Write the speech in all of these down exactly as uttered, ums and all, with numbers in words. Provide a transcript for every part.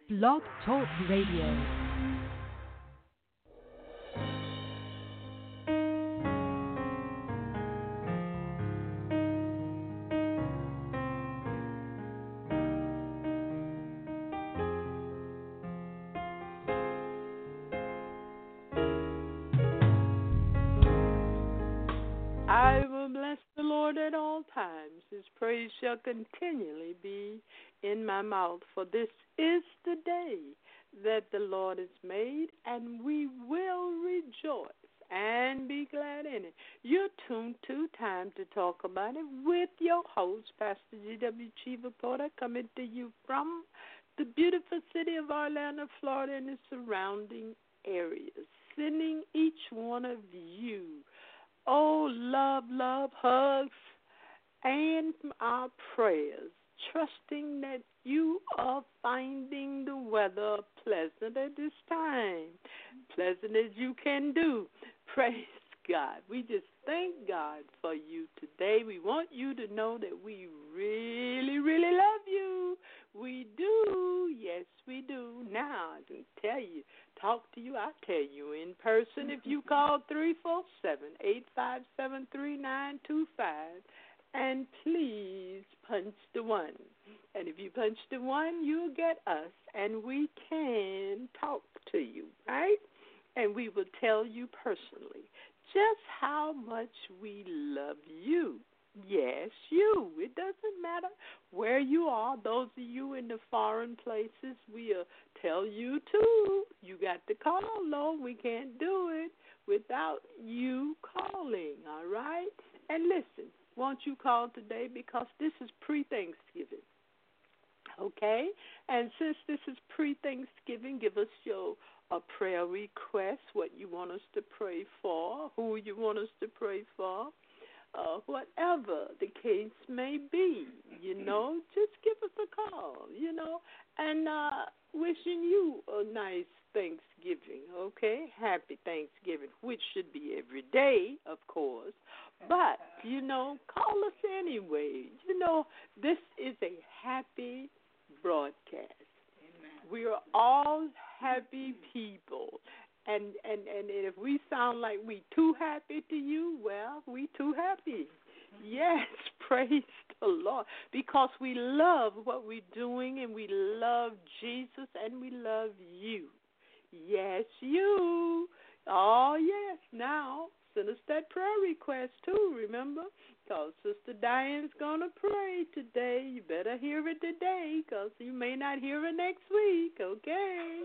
Blog Talk Radio. I will bless the Lord at all times. His praise shall continually be in my mouth. For this is the day that the Lord has made, and we will rejoice and be glad in it. You're tuned to Time to Talk About It with your host, Pastor G W. Chiva Porter, coming to you from the beautiful city of Orlando, Florida, and the surrounding areas, sending each one of you oh, love, love, hugs, and our prayers, trusting that you are finding the weather pleasant at this time, pleasant as you can do. Praise God. We just thank God for you today. We want you to know that we really, really love you. We do. Yes, we do. Now, I can tell you, talk to you, I'll tell you in person if you call three four seven, eight five seven, three nine two five. And please punch the one. And if you punch the one, you'll get us, and we can talk to you, right? And we will tell you personally just how much we love you. Yes, you. It doesn't matter where you are. Those of you in the foreign places, we'll tell you too. You got to call, though. We can't do it without you calling, all right? And listen, won't you call today because this is pre-Thanksgiving, okay? And since this is pre-Thanksgiving, give us your a prayer request, what you want us to pray for, who you want us to pray for. Uh, whatever the case may be, you know, just give us a call, you know, and uh, wishing you a nice Thanksgiving, okay? Happy Thanksgiving, which should be every day, of course, but, you know, call us anyway. You know, this is a happy broadcast. Amen. We are all happy people. And, and and if we sound like we too happy to you, well, we too happy. Yes, praise the Lord. Because we love what we're doing, and we love Jesus, and we love you. Yes, you. Oh, yes. Now, send us that prayer request, too, remember? Because Sister Diane's going to pray today. You better hear it today, because you may not hear it next week, okay?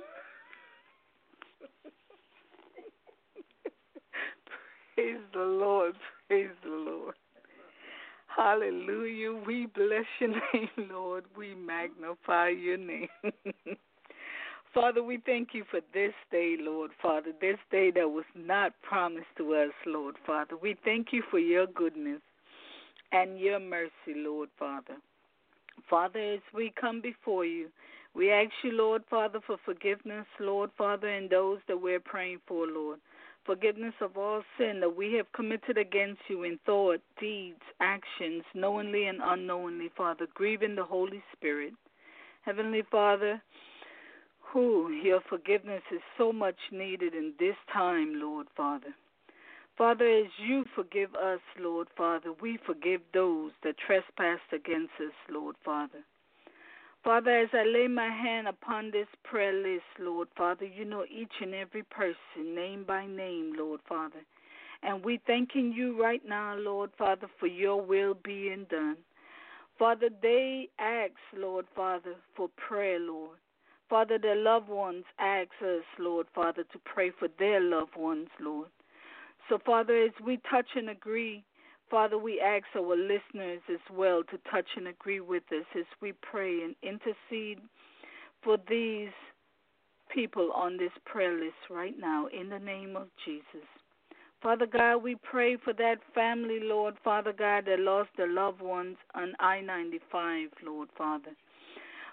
Praise the Lord. Praise the Lord. Hallelujah. We bless your name, Lord. We magnify your name. Father, we thank you for this day, Lord, Father, this day that was not promised to us, Lord, Father. We thank you for your goodness and your mercy, Lord, Father. Father, as we come before you, we ask you, Lord, Father, for forgiveness, Lord, Father, and those that we're praying for, Lord. Forgiveness of all sin that we have committed against you in thought, deeds, actions, knowingly and unknowingly, Father, grieving the Holy Spirit. Heavenly Father, who your forgiveness is so much needed in this time, Lord, Father. Father, as you forgive us, Lord, Father, we forgive those that trespass against us, Lord, Father. Father, as I lay my hand upon this prayer list, Lord, Father, you know each and every person, name by name, Lord, Father. And we thanking you right now, Lord, Father, for your will being done. Father, they ask, Lord, Father, for prayer, Lord. Father, their loved ones ask us, Lord, Father, to pray for their loved ones, Lord. So, Father, as we touch and agree, Father, we ask our listeners as well to touch and agree with us as we pray and intercede for these people on this prayer list right now in the name of Jesus. Father God, we pray for that family, Lord, Father God, that lost their loved ones on I ninety-five, Lord, Father.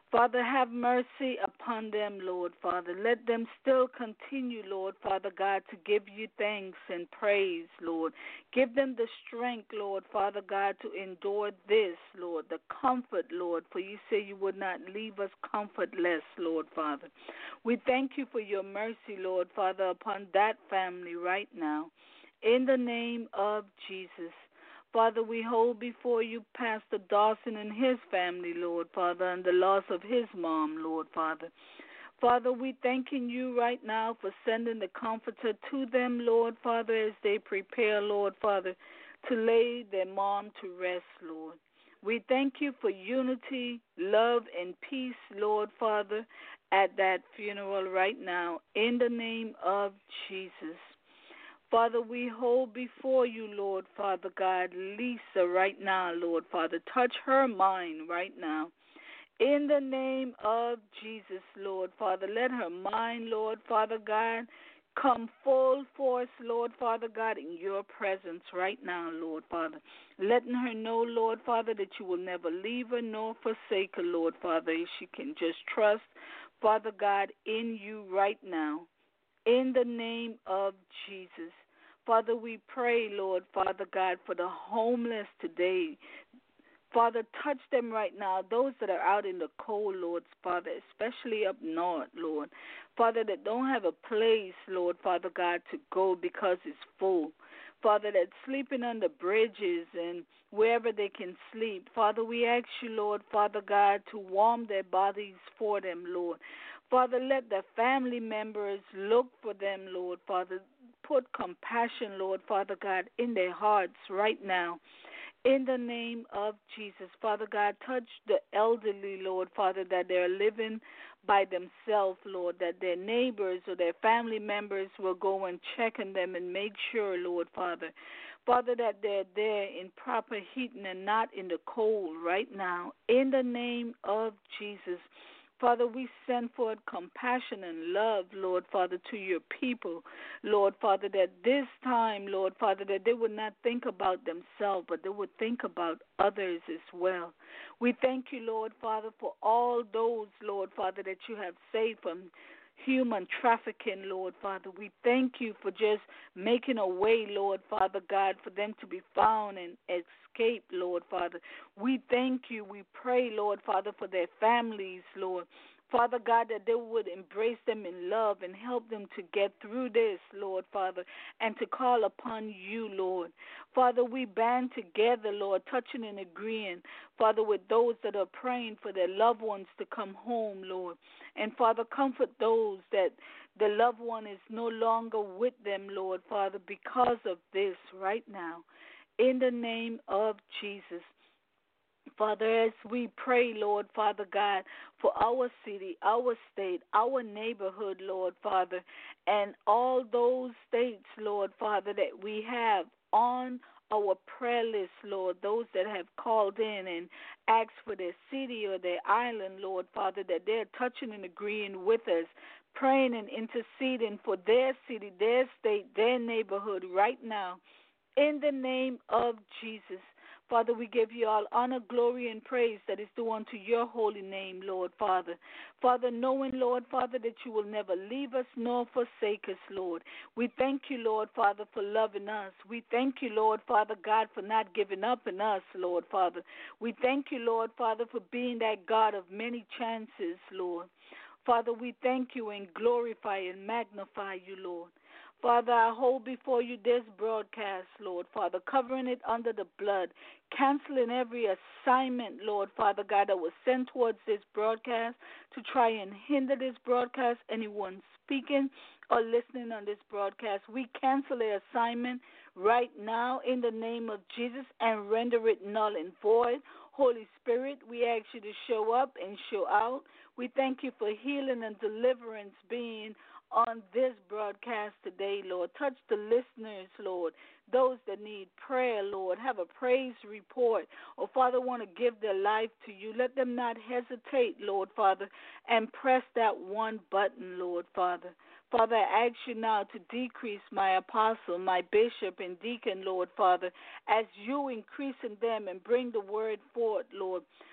Father, have mercy upon them, Lord, Father. Let them still continue, Lord, Father God, to give you thanks and praise, Lord. Give them the strength, Lord, Father God, to endure this, Lord, the comfort, Lord, for you say you would not leave us comfortless, Lord, Father. We thank you for your mercy, Lord, Father, upon that family right now. In the name of Jesus. Father, we hold before you Pastor Dawson and his family, Lord, Father, and the loss of his mom, Lord, Father. Father, we thanking you right now for sending the Comforter to them, Lord, Father, as they prepare, Lord, Father, to lay their mom to rest, Lord. We thank you for unity, love, and peace, Lord, Father, at that funeral right now, in the name of Jesus. Father, we hold before you, Lord, Father God, Lisa right now, Lord, Father. Touch her mind right now. In the name of Jesus, Lord, Father, let her mind, Lord, Father God, come full force, Lord, Father God, in your presence right now, Lord, Father. Letting her know, Lord, Father, that you will never leave her nor forsake her, Lord, Father. She can just trust, Father God, in you right now. In the name of Jesus. Father, we pray, Lord, Father God, for the homeless today. Father, touch them right now, those that are out in the cold, Lord, Father, especially up north, Lord. Father, that don't have a place, Lord, Father God, to go because it's full. Father, that's sleeping under bridges and wherever they can sleep. Father, we ask you, Lord, Father God, to warm their bodies for them, Lord. Father, let the family members look for them, Lord, Father. Put compassion, Lord, Father God, in their hearts right now. In the name of Jesus, Father God, touch the elderly, Lord, Father, that they're living by themselves, Lord, that their neighbors or their family members will go and check on them and make sure, Lord, Father. Father, that they're there in proper heating and not in the cold right now. In the name of Jesus, Father, we send forth compassion and love, Lord, Father, to your people, Lord, Father, that this time, Lord, Father, that they would not think about themselves, but they would think about others as well. We thank you, Lord, Father, for all those, Lord, Father, that you have saved from human trafficking, Lord, Father. We thank you for just making a way, Lord, Father God, for them to be found and escape, Lord, Father. We thank you. We pray, Lord, Father, for their families, Lord. Father God, that they would embrace them in love and help them to get through this, Lord, Father, and to call upon you, Lord. Father, we band together, Lord, touching and agreeing, Father, with those that are praying for their loved ones to come home, Lord. And, Father, comfort those that the loved one is no longer with them, Lord, Father, because of this right now. In the name of Jesus. Father, as we pray, Lord, Father God, for our city, our state, our neighborhood, Lord, Father, and all those states, Lord, Father, that we have on our prayer list, Lord, those that have called in and asked for their city or their island, Lord, Father, that they're touching and agreeing with us, praying and interceding for their city, their state, their neighborhood right now. In the name of Jesus. Father, we give you all honor, glory, and praise that is due unto your holy name, Lord, Father. Father, knowing, Lord, Father, that you will never leave us nor forsake us, Lord. We thank you, Lord, Father, for loving us. We thank you, Lord, Father God, for not giving up in us, Lord, Father. We thank you, Lord, Father, for being that God of many chances, Lord. Father, we thank you and glorify and magnify you, Lord. Father, I hold before you this broadcast, Lord, Father, covering it under the blood, canceling every assignment, Lord, Father God, that was sent towards this broadcast to try and hinder this broadcast, anyone speaking or listening on this broadcast. We cancel the assignment right now in the name of Jesus and render it null and void. Holy Spirit, we ask you to show up and show out. We thank you for healing and deliverance being on this broadcast today, Lord. Touch the listeners, Lord, those that need prayer, Lord, have a praise report, or, Father, want to give their life to you. Let them not hesitate, Lord, Father, and press that one button, Lord, Father. Father, I ask you now to decrease my apostle, my bishop, and deacon, Lord, Father, as you increase in them and bring the word forth, Lord.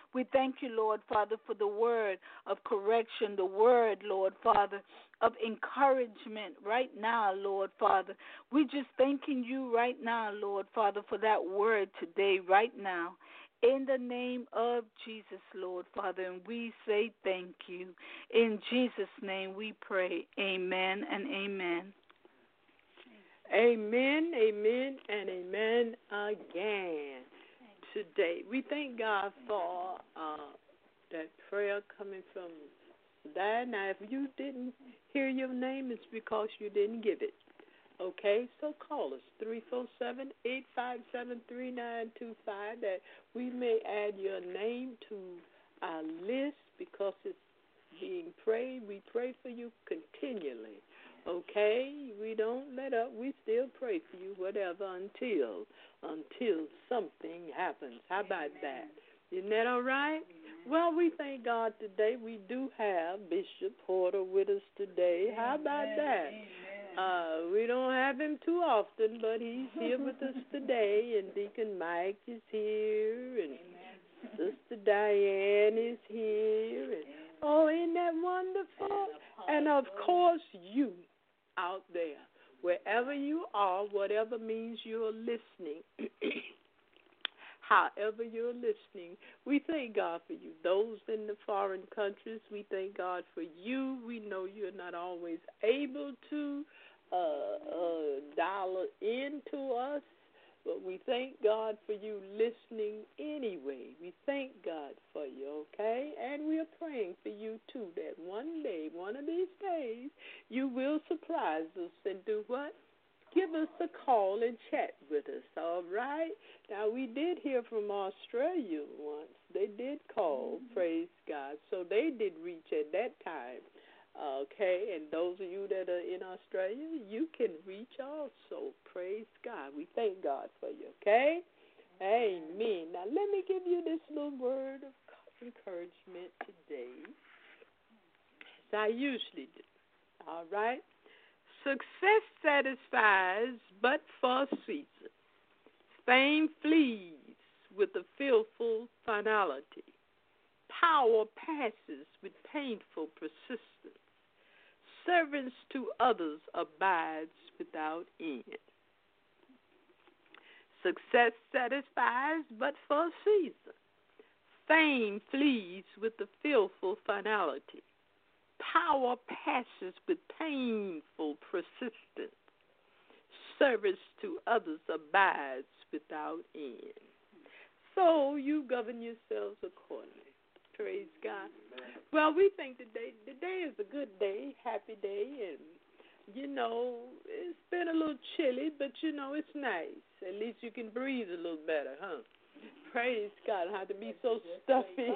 We thank you, Lord Father, for the word of correction, the word, Lord Father, of encouragement right now, Lord Father. We just thanking you right now, Lord Father, for that word today, right now. In the name of Jesus, Lord Father, and we say thank you. In Jesus' name we pray. Amen and amen. Amen, amen, and amen again. Today, we thank God for uh, that prayer coming from Dad. Now, if you didn't hear your name, it's because you didn't give it. Okay, so call us, three four seven, eight five seven, three nine two five, that we may add your name to our list because it's being prayed. We pray for you continually, okay? We don't let up. We still pray for you, whatever, until, until something happens. How about that? Isn't that all right? Well, we thank God today. We do have Bishop Porter with us today. How about that? Uh, we don't have him too often, but he's here with us today, and Deacon Mike is here, and Sister Diane is here, and oh, isn't that wonderful? And, of course, you out there, wherever you are, whatever means you're listening, however you're listening, we thank God for you. Those in the foreign countries, we thank God for you. We know you're not always able to uh, uh, dial in to us, but we thank God for you listening anyway. We thank God for you, okay? And we are praying for you, too, that one day, one of these days, you will surprise us and do what? Give us a call and chat with us, all right? Now, we did hear from Australia once. They did call, mm-hmm. Praise God. So they did reach at that time, okay? And those of you that are in Australia, you can reach also. Praise God. We thank God for you, okay? Amen. Amen. Now, let me give you this little word of encouragement today, as I usually do, all right? Success satisfies but for a season. Fame flees with a fearful finality. Power passes with painful persistence. Service to others abides without end. Success satisfies but for a season. Fame flees with a fearful finality. Power passes with painful persistence. Service to others abides without end. So you govern yourselves accordingly. Praise God. Well, we think today today is a good day, happy day, and you know it's been a little chilly, but you know it's nice. At least you can breathe a little better, huh? Praise God. I have to be so stuffy.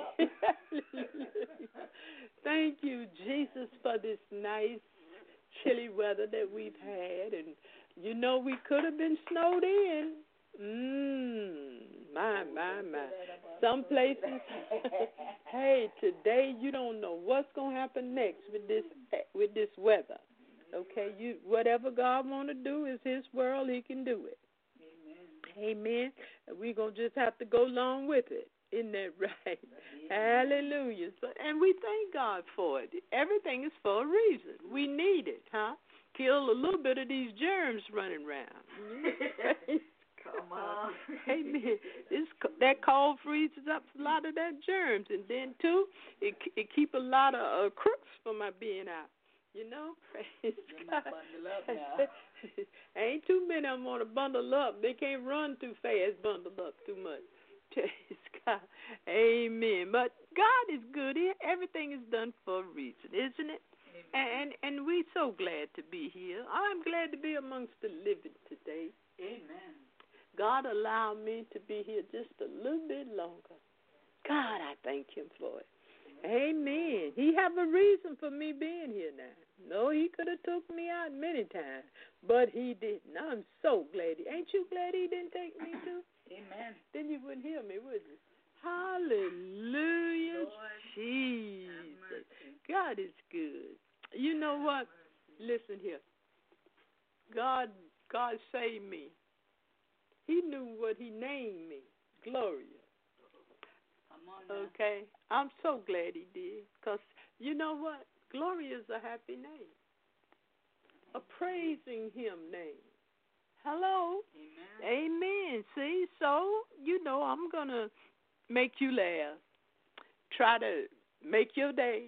Thank you, Jesus, for this nice, chilly weather that we've had. And, you know, we could have been snowed in. Mmm, my, my, my. Some places, hey, today you don't know what's going to happen next with this with this weather. Okay, you whatever God want to do is His world. He can do it. Amen. And we're going to just have to go along with it. Isn't that right? Yeah. Hallelujah. So, and we thank God for it. Everything is for a reason. We need it, huh? Kill a little bit of these germs running around. Come on. Amen. This, that cold freezes up a lot of that germs. And then, too, it, it keep a lot of uh, crooks from my being out. You know, praise God. Bundle up now. Ain't too many of them want to bundle up. They can't run too fast, bundle up too much. Praise God. Amen. But God is good. Everything is done for a reason, isn't it? Amen. And and we're so glad to be here. I'm glad to be amongst the living today. Amen. God allowed me to be here just a little bit longer. God, I thank Him for it. Amen. He have a reason for me being here now. No, He could have took me out many times, but He didn't. I'm so glad. He, ain't you glad He didn't take me too? Amen. Then you wouldn't hear me, would you? Hallelujah, Lord, Jesus. God is good. You know what? Listen here. God, God saved me. He knew what He named me. Gloria. Okay? I'm so glad he did. Because you know what? Glory is a happy name. A praising him name. Hello? Amen. Amen. See? So, you know, I'm going to make you laugh. Try to make your day.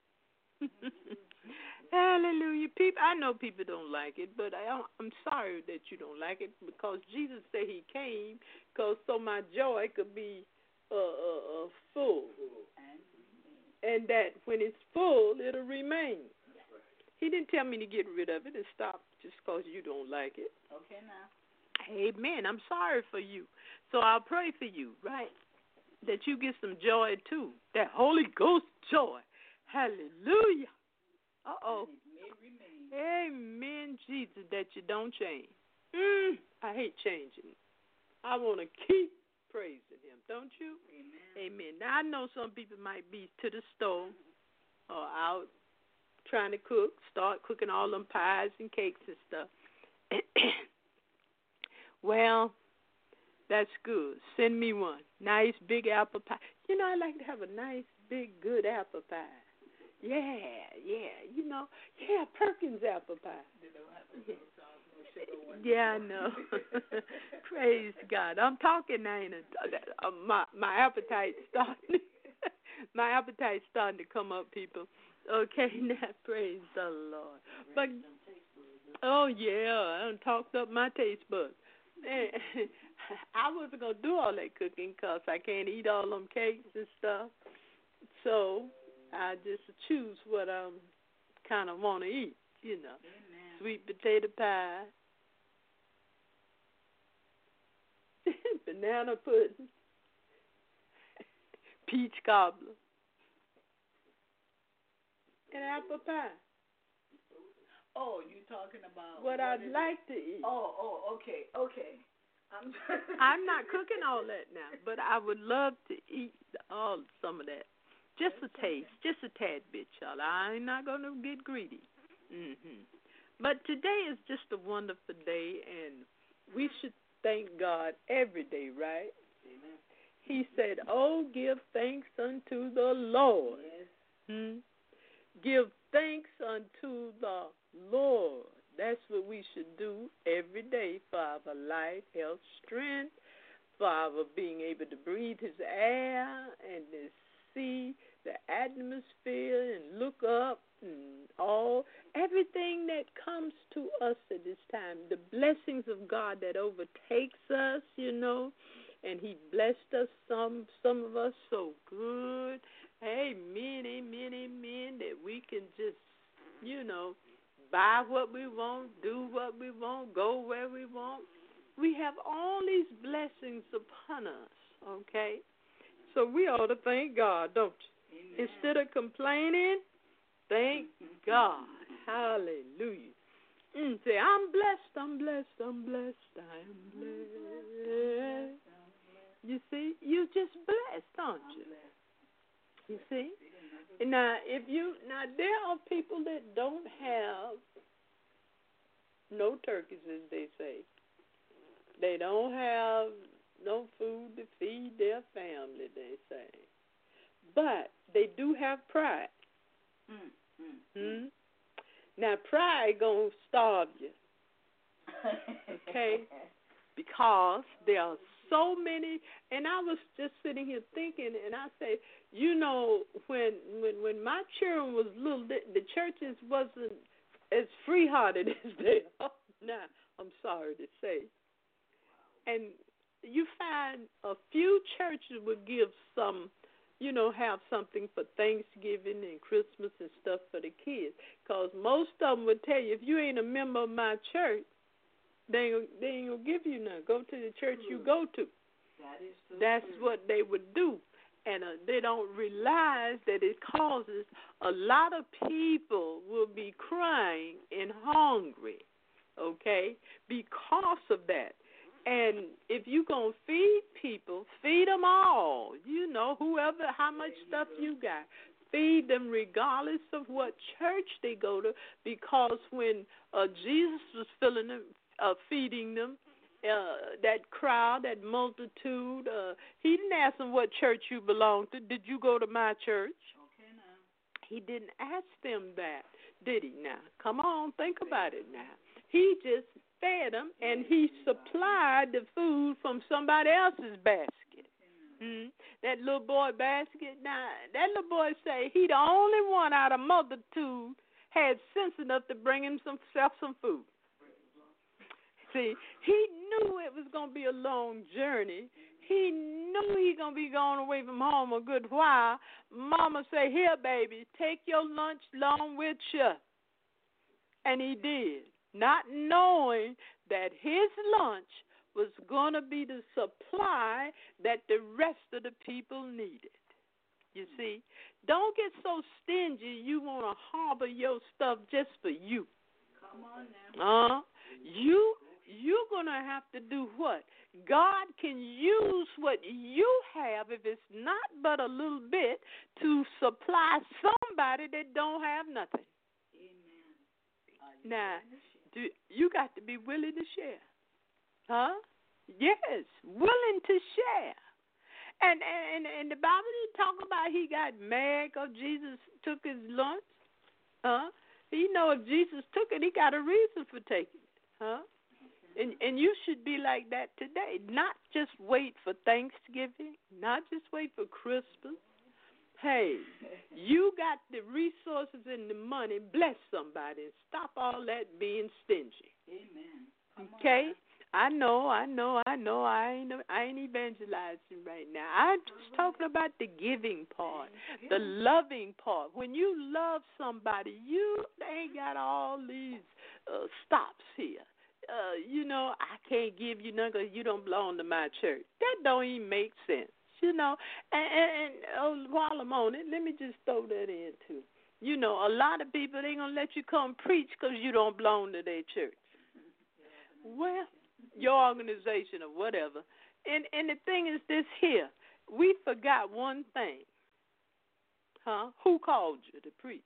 Hallelujah. People, I know people don't like it, but I, I'm sorry that you don't like it because Jesus said he came because so my joy could be uh, uh, uh, full. And that when it's full, it'll remain. He didn't tell me to get rid of it and stop just because you don't like it. Okay, now. Amen. I'm sorry for you. So I'll pray for you, right? That you get some joy too. That Holy Ghost joy. Hallelujah. Uh-oh. Amen, Jesus, that you don't change. Mm, I hate changing. I want to keep praising him, don't you? Amen. Amen. Now, I know some people might be to the store or out trying to cook, start cooking all them pies and cakes and stuff. Well, that's good. Send me one. Nice big apple pie. You know, I like to have a nice big good apple pie. Yeah, yeah, you know, yeah, Perkins apple pie. Yeah, I know. Praise God. I'm talking now. Ain't uh, my my appetite's starting. My appetite's starting to come up, people. Okay, now praise the Lord. But oh yeah, I done talked up my taste buds. I wasn't gonna do all that cooking 'cause I can't eat all them cakes and stuff. So I just choose what I kind of want to eat, you know. Amen. Sweet potato pie, banana pudding, peach cobbler, and apple pie. Oh, you talking about what, what I'd like it? to eat. Oh, oh, okay, okay. I'm I'm not cooking all that now, but I would love to eat all some of that. Just a taste, just a tad bit, y'all. I'm not going to get greedy. Mm-hmm. But today is just a wonderful day, and we should thank God every day, right? Amen. He said, oh, give thanks unto the Lord. Yes. Hmm? Give thanks unto the Lord. That's what we should do every day for our life, health, strength, for our being able to breathe his air and to see the atmosphere and look up and all, everything that comes to us at this time, the blessings of God that overtakes us, you know, and he blessed us, some some of us so good. Amen, amen, amen, that we can just, you know, buy what we want, do what we want, go where we want. We have all these blessings upon us, okay? So we ought to thank God, don't you? Amen. Instead of complaining, thank God. Hallelujah. Mm, say, I'm blessed, I'm blessed, I'm blessed, I'm blessed. You see, you just blessed, aren't you? You see? And now, if you, now there are people that don't have no turkeys, as they say. They don't have no food to feed their family, they say. But they do have pride. Mm, mm, hmm? Now, pride gonna starve you. Okay? Because there are so many, and I was just sitting here thinking, and I say, you know, when when when my children was little, the, the churches wasn't as free-hearted as they are now. I'm sorry to say. And you find a few churches would give some, you know, have something for Thanksgiving and Christmas and stuff for the kids. Because most of them would tell you, if you ain't a member of my church, they ain't, they ain't going to give you none. Go to the church you go to. That is so That's true. what they would do. And uh, they don't realize that it causes a lot of people will be crying and hungry, okay, because of that. And if you're going to feed people, feed them all. You know, whoever, how much stuff you got. Feed them regardless of what church they go to, because when uh, Jesus was filling them, uh, feeding them, uh, that crowd, that multitude. Uh, he didn't ask them what church you belong to. Did you go to my church? Okay, now. He didn't ask them that, did he now? Come on, think about it now. He just fed them, and he supplied the food from somebody else's basket. Mm-hmm. That little boy basket, now, that little boy say he the only one out of multitude had sense enough to bring himself some food. See, he knew it was going to be a long journey. He knew he going to be going away from home a good while. Mama say, here, baby, take your lunch along with you. And he did, not knowing that his lunch was going to be the supply that the rest of the people needed. You see, don't get so stingy you want to harbor your stuff just for you. Come on now. Uh, you, you're going to have to do what? God can use what you have, if it's not but a little bit, to supply somebody that don't have nothing. Amen. Now, do, you got to be willing to share. Huh? Yes, willing to share. And and and the Bible didn't talk about he got mad because Jesus took his lunch. Huh? You know, if Jesus took it, he got a reason for taking it. Huh? And and you should be like that today. Not just wait for Thanksgiving, not just wait for Christmas. Hey, you got the resources and the money. Bless somebody and stop all that being stingy. Amen. Okay? I know, I know, I know. I ain't, I ain't evangelizing right now. I'm just talking about the giving part, the loving part. When you love somebody, you ain't got all these uh, stops here. Uh, you know, I can't give you none because you don't belong to my church. That don't even make sense, you know. And, and, and oh, while I'm on it, let me just throw that in, too. You know, a lot of people ain't going to let you come preach because you don't belong to their church. Well, your organization or whatever. And and the thing is this here. We forgot one thing. Huh? Who called you to preach?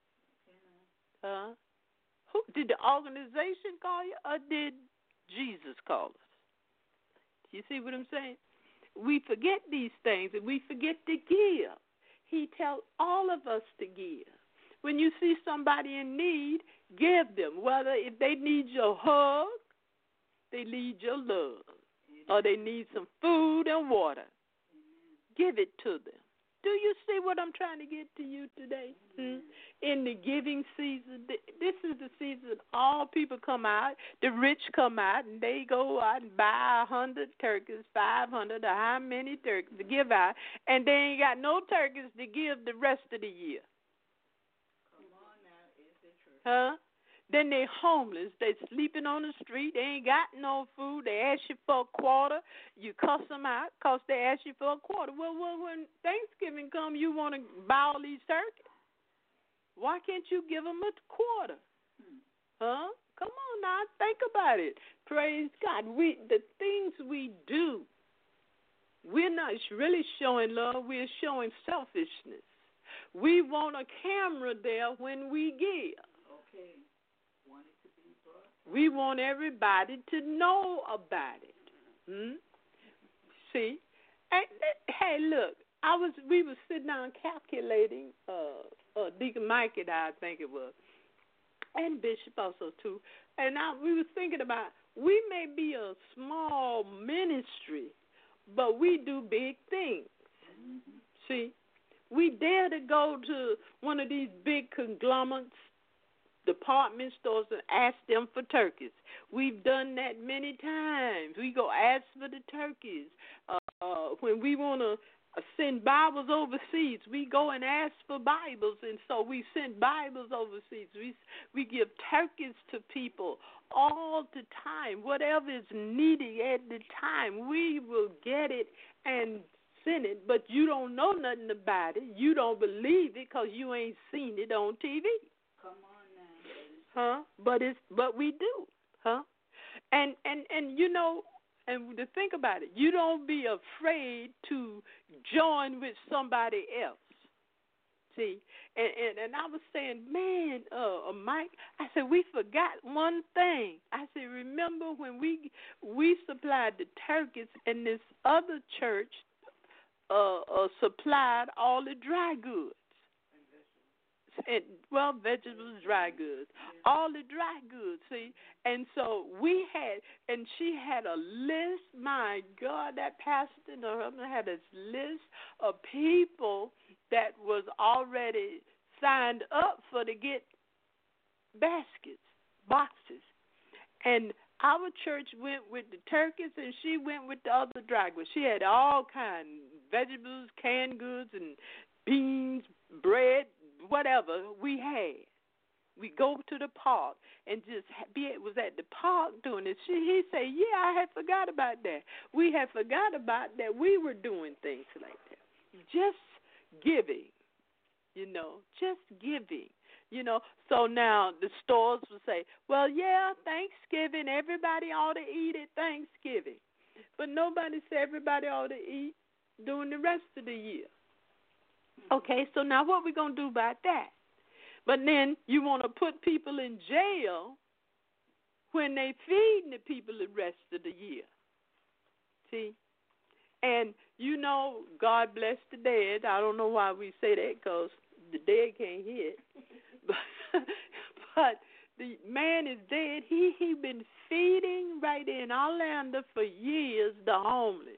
Huh? Who, did the organization call you or did Jesus call us? You see what I'm saying? We forget these things and we forget to give. He tells all of us to give. When you see somebody in need, give them. Whether if they need your hug, they need your love, or they need some food and water. Give it to them. Do you see what I'm trying to get to you today? Hmm? In the giving season, this is the season all people come out. The rich come out, and they go out and buy a hundred turkeys, five hundred, or how many turkeys to give out, and they ain't got no turkeys to give the rest of the year. Come on now, is it true? Huh? Then they homeless. They sleeping on the street. They ain't got no food. They ask you for a quarter. You cuss them out because they ask you for a quarter. Well, well, when Thanksgiving come, you want to buy all these turkeys. Why can't you give them a quarter? Huh? Come on now. Think about it. Praise God. We the things we do, we're not really showing love. We're showing selfishness. We want a camera there when we give. Okay. We want everybody to know about it. Hmm? See? And, hey, look, I was we were sitting down calculating, uh, uh, Deacon Mike and I, I think it was, and Bishop also too, and I, we were thinking about, we may be a small ministry, but we do big things. Mm-hmm. See? We dare to go to one of these big conglomerates, department stores, and ask them for turkeys. We've done that many times. We go ask for the turkeys. Uh, uh, when we want to send Bibles overseas, we go and ask for Bibles, and so we send Bibles overseas. We we give turkeys to people all the time. Whatever is needed at the time, we will get it and send it, but you don't know nothing about it. You don't believe it because you ain't seen it on T V. Come on. Huh? But it's but we do, huh? And and and you know, and to think about it, you don't be afraid to join with somebody else. See, and, and, and I was saying, man, uh, uh, Mike, I said, we forgot one thing. I said, remember when we we supplied the turkeys and this other church uh, uh, supplied all the dry goods. And, well, vegetables, dry goods, all the dry goods, see. And so we had, and she had a list. My God, that pastor and her husband had this list of people that was already signed up for to get baskets, boxes. And our church went with the turkeys, and she went with the other dry goods. She had all kinds, vegetables, canned goods, and beans, bread, whatever we had. We go to the park and just be was at the park doing it. She, he said, yeah, I had forgot about that. We had forgot about that. We were doing things like that. Just giving, you know, just giving, you know. So now the stores will say, well, yeah, Thanksgiving, everybody ought to eat at Thanksgiving. But nobody said everybody ought to eat during the rest of the year. Okay, so now what we going to do about that? But then you want to put people in jail when they feeding the people the rest of the year. See? And, you know, God bless the dead. I don't know why we say that because the dead can't hear it. But, but the man is dead. He he been feeding right in Orlando for years the homeless.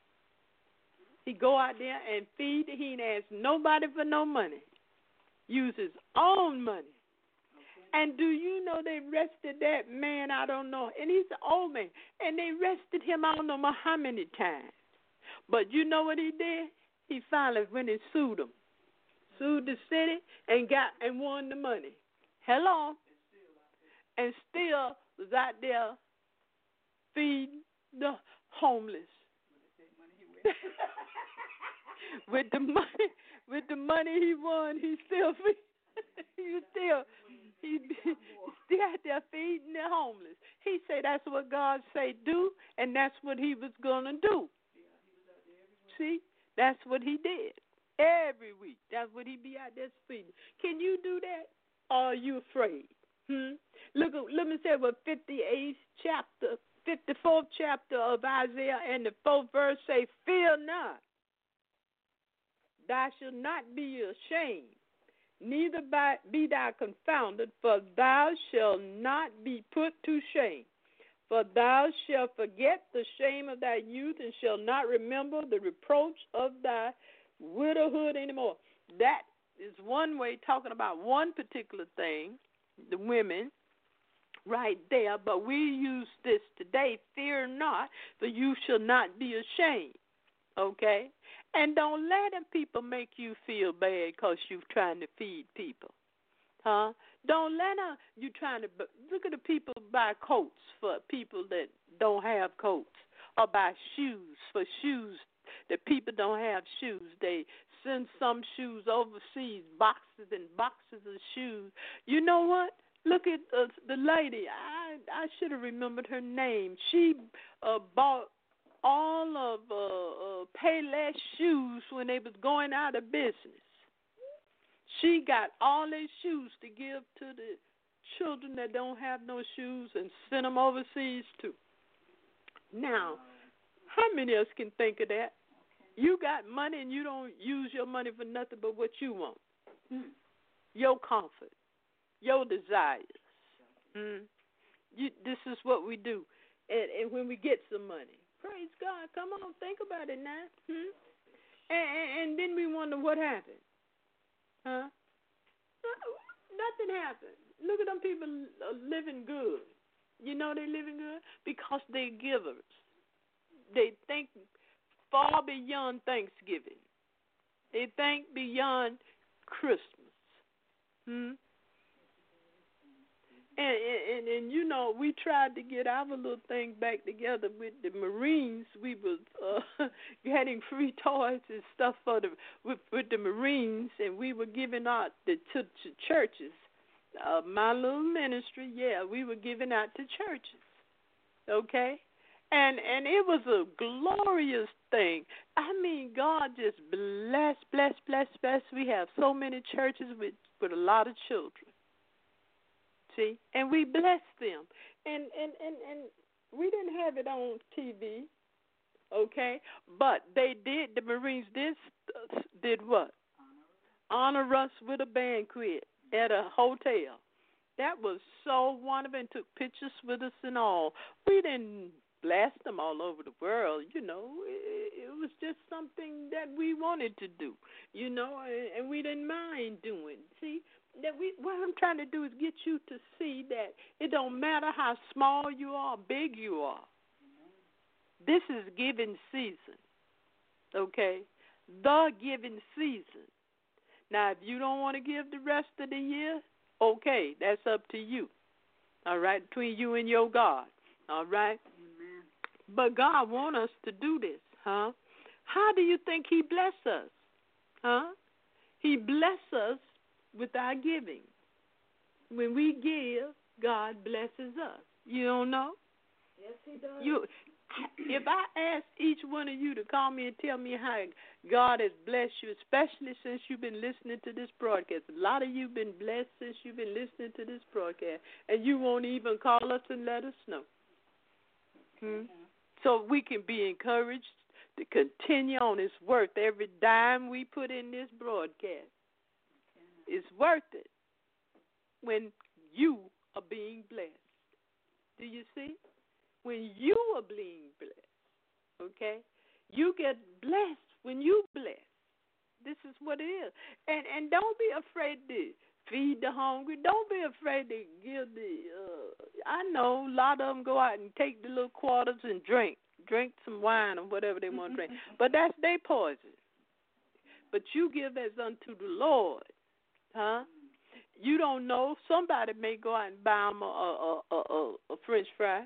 He go out there and feed. He ain't ask nobody for no money. Use his own money. Okay. And do you know they arrested that man? I don't know. And he's an old man. And they arrested him I don't know how many times. But you know what he did? He finally went and sued him. Sued the city and got and won the money. Hello. And still was out there feeding the homeless. with the money, with the money he won, he still he still he, he still out there feeding the homeless. He said that's what God say do, and that's what he was gonna do. See, that's what he did every week. That's what he be out there feeding. Can you do that? Or are you afraid? Hmm. Look, let me say what fifty-eighth chapter, fifty-fourth chapter of Isaiah and the fourth verse say, fear not. Thou shalt not be ashamed, neither by, be thou confounded, for thou shalt not be put to shame. For thou shalt forget the shame of thy youth, and shalt not remember the reproach of thy widowhood anymore. That is one way talking about one particular thing, the women, right there. But we use this today, fear not, for you shall not be ashamed. Okay? And don't let them people make you feel bad because you're trying to feed people. Huh? Don't let them, you trying to, look at the people buy coats for people that don't have coats, or buy shoes for shoes that people don't have shoes. They send some shoes overseas, boxes and boxes of shoes. You know what? Look at uh, the lady. I I should have remembered her name. She uh, bought all of uh, uh, Payless shoes when they was going out of business. She got all their shoes to give to the children that don't have no shoes and send them overseas too. Now, how many of us can think of that? You got money and you don't use your money for nothing but what you want. Hmm. Your comfort, your desires. Hmm. You, this is what we do. And, and when we get some money, praise God, come on, think about it now. Hmm. And, and, and then we wonder what happened. Huh? Nothing happened. Look at them people living good. You know they living good? Because they're givers. They think far beyond Thanksgiving. They think beyond Christmas. Hmm? And, and, and, you know, we tried to get our little thing back together with the Marines. We was uh, getting free toys and stuff for the with, with the Marines, and we were giving out the, to, to churches. Uh, my little ministry, yeah, we were giving out to churches, okay? And and it was a glorious thing. I mean, God just bless, bless, bless, bless. We have so many churches with, with a lot of children. See? And we bless them. And, and, and, and we didn't have it on T V, okay? But they did, the Marines did, did what? Honor us with a banquet at a hotel. That was so wonderful, and took pictures with us and all. We didn't blast them all over the world, you know. It, it was just something that we wanted to do, you know, and, and we didn't mind doing. See, that we what I'm trying to do is get you to see that it don't matter how small you are, big you are. This is giving season, okay? The giving season. Now, if you don't want to give the rest of the year, okay, that's up to you, all right, between you and your God, all right? Amen. But God wants us to do this, huh? How do you think he bless us, huh? He bless us with our giving. When we give, God blesses us. You don't know? Yes, he does. You, if I ask each one of you to call me and tell me how God has blessed you, especially since you've been listening to this broadcast. A lot of you have been blessed since you've been listening to this broadcast, and you won't even call us and let us know. Hmm? So we can be encouraged to continue on. It's worth every dime we put in this broadcast. It's worth it when you are being blessed. Do you see? When you are being blessed, okay? You get blessed when you bless. This is what it is. And and don't be afraid to feed the hungry. Don't be afraid to give the, uh, I know a lot of them go out and take the little quarters and drink. Drink some wine or whatever they want to drink. But that's their poison. But you give as unto the Lord, huh? You don't know. Somebody may go out and buy them a, a, a, a, a French fry.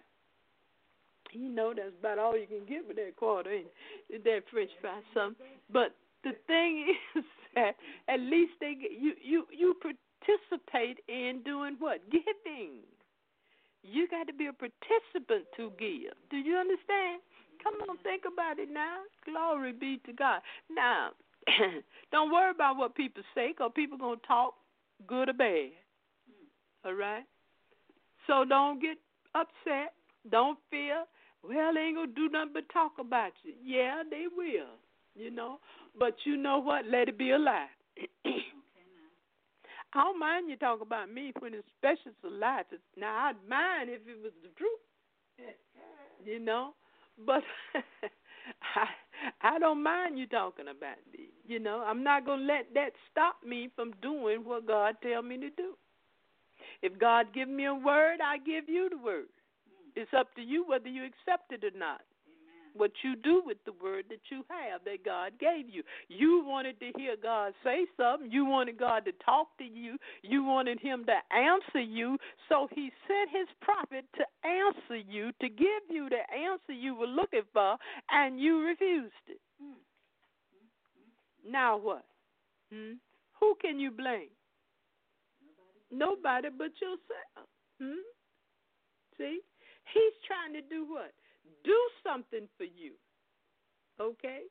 You know that's about all you can get with that quarter, ain't it? That French fry, something. But the thing is that at least they get, you you you participate in doing what? Giving. You got to be a participant to give. Do you understand? Come on, think about it now. Glory be to God. Now, don't worry about what people say, because people gonna talk good or bad. All right. So don't get upset. Don't fear. Well, they ain't going to do nothing but talk about you. Yeah, they will, you know. But you know what? Let it be a lie. Okay, I don't mind you talk about me when it's especially a lie. Now, I'd mind if it was the truth, you know. But I, I don't mind you talking about me, you know. I'm not going to let that stop me from doing what God tell me to do. If God give me a word, I give you the word. It's up to you whether you accept it or not. Amen. What you do with the word that you have, that God gave you. You wanted to hear God say something. You wanted God to talk to you. You wanted him to answer you. So he sent his prophet to answer you, to give you the answer you were looking for, and you refused it. Mm-hmm. Now what? Hmm? Who can you blame? Nobody, Nobody but yourself. Hmm? See? He's trying to do what? Do something for you, okay?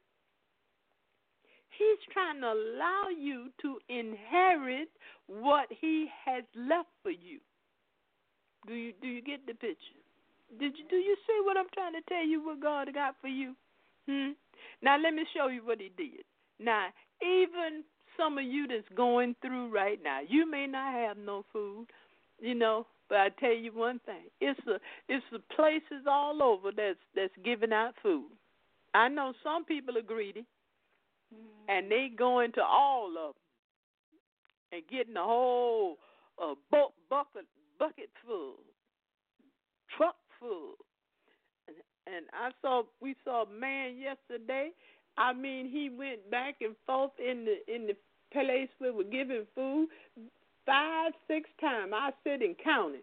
He's trying to allow you to inherit what he has left for you. Do you do you get the picture? Did you do you see what I'm trying to tell you? What God got for you? Hmm. Now let me show you what he did. Now even some of you that's going through right now, you may not have no food, you know. But I tell you one thing, it's a, it's the places all over that's that's giving out food. I know some people are greedy, mm-hmm. and they go into all of them and getting a whole uh, bu- bucket bucket full, truck full. And, and I saw we saw a man yesterday. I mean, he went back and forth in the in the place where we're giving food. Five, six times. I sit and counted.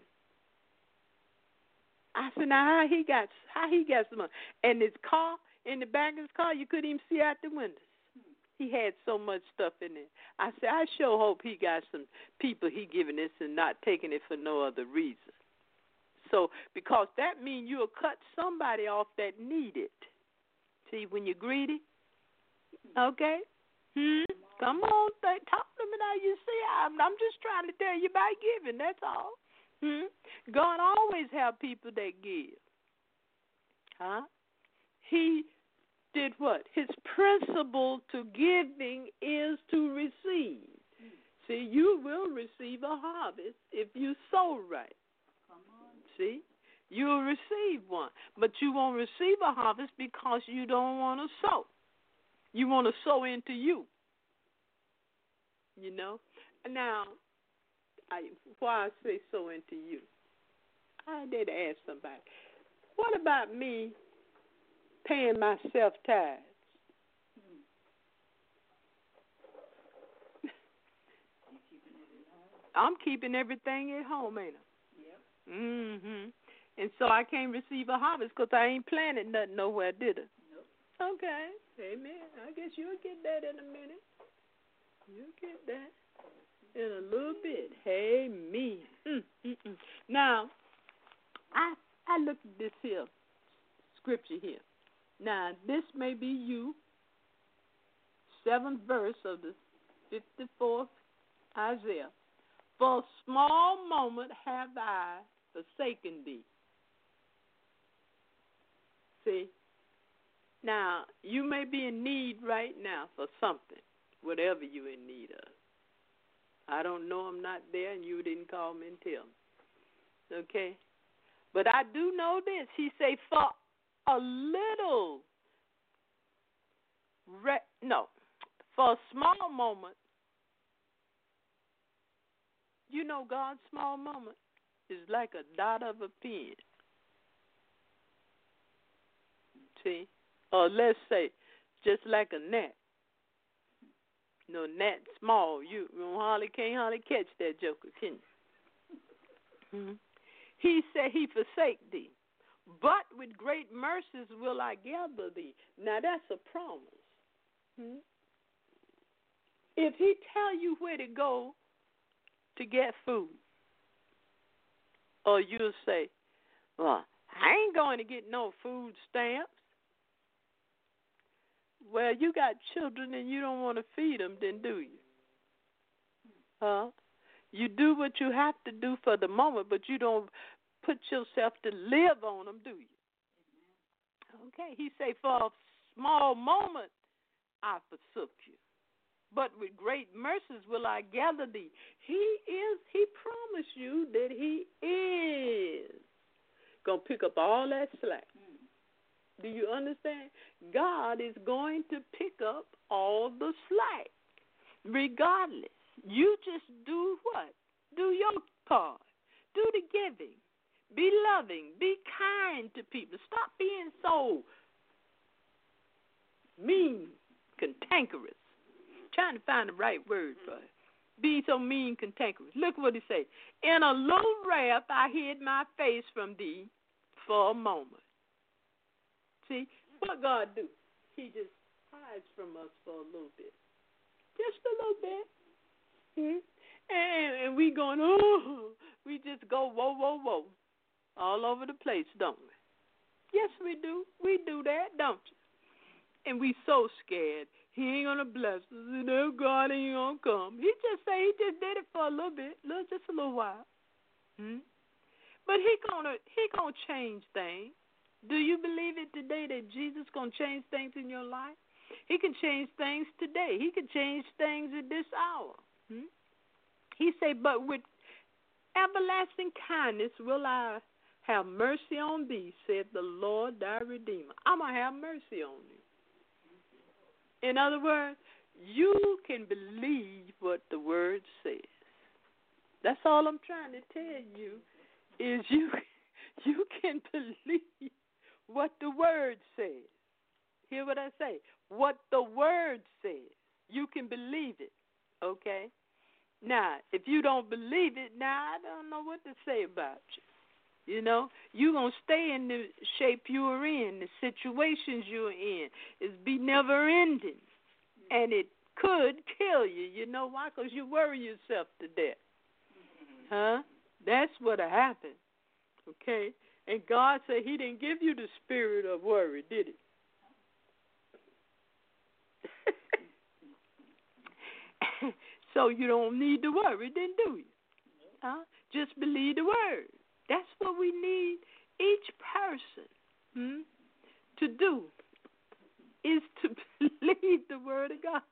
I said, now how he got how he got some money? And his car, in the back of his car, you couldn't even see out the windows. He had so much stuff in there. I said, I sure hope he got some people he giving this and not taking it for no other reason. So, because that means you'll cut somebody off that need it. See, when you're greedy, okay? Hmm? Come on, th- talk to me now. You see, I'm, I'm just trying to tell you about giving, that's all. Hmm? God always have people that give. Huh? He did what? His principle to giving is to receive. See, you will receive a harvest if you sow right. Come on. See? You'll receive one. But you won't receive a harvest because you don't want to sow. You want to sow into you. You know? Now, I, why I say sow into you? I did ask somebody, what about me paying myself tithes? I'm keeping everything at home, ain't I? Yep. Mm-hmm. And so I can't receive a harvest because I ain't planted nothing nowhere, did I? Nope. Okay. Amen. I guess you'll get that in a minute. You'll get that in a little bit. Hey, me. Mm-mm-mm. Now, I I looked at this here scripture here. Now, this may be you, seventh verse of the fifty-fourth Isaiah. For a small moment have I forsaken thee. See? Now, you may be in need right now for something, whatever you're in need of. I don't know, I'm not there, and you didn't call me and tell me. Okay? But I do know this. He say, for a little, re- no, for a small moment, you know God's small moment is like a dot of a pen. See? Or let's say, just like a gnat. No, gnat small. You, you hardly can't hardly catch that joker, can you? Mm-hmm. He said he forsake thee, but with great mercies will I gather thee. Now that's a promise. Hmm? If he tell you where to go to get food, or you'll say, well, I ain't going to get no food stamps. Well, you got children and you don't want to feed them, then do you? Huh? You do what you have to do for the moment, but you don't put yourself to live on them, do you? Okay, he say, for a small moment I forsook you, but with great mercies will I gather thee. He is, he promised you that he is going to pick up all that slack. Do you understand? God is going to pick up all the slack, regardless. You just do what? Do your part. Do the giving. Be loving. Be kind to people. Stop being so mean, cantankerous. Trying to find the right word for it. Be so mean, cantankerous. Look what he say. In a little wrath I hid my face from thee for a moment. See, what God do? He just hides from us for a little bit. Just a little bit. Hmm? And, and we going, oh, we just go, whoa, whoa, whoa, all over the place, don't we? Yes, we do. We do that, don't you? And we so scared. He ain't going to bless us. You know, God ain't going to come. He just say he just did it for a little bit, little, just a little while. Hmm? But he gonna he gonna change things. Do you believe it today that Jesus is going to change things in your life? He can change things today. He can change things at this hour. Hmm? He said, but with everlasting kindness will I have mercy on thee, said the Lord thy Redeemer. I'm going to have mercy on you. In other words, you can believe what the word says. That's all I'm trying to tell you is you, you can believe what the word says. Hear what I say? What the word says. You can believe it. Okay? Now, if you don't believe it, now I don't know what to say about you. You know? You're going to stay in the shape you are in, the situations you're in. It's be never ending. And it could kill you. You know why? Because you worry yourself to death. Huh? That's what happened. Okay? And God said he didn't give you the spirit of worry, did he? So you don't need to worry, then, do you? Huh? Just believe the word. That's what we need each person hmm, to do, is to believe the word of God.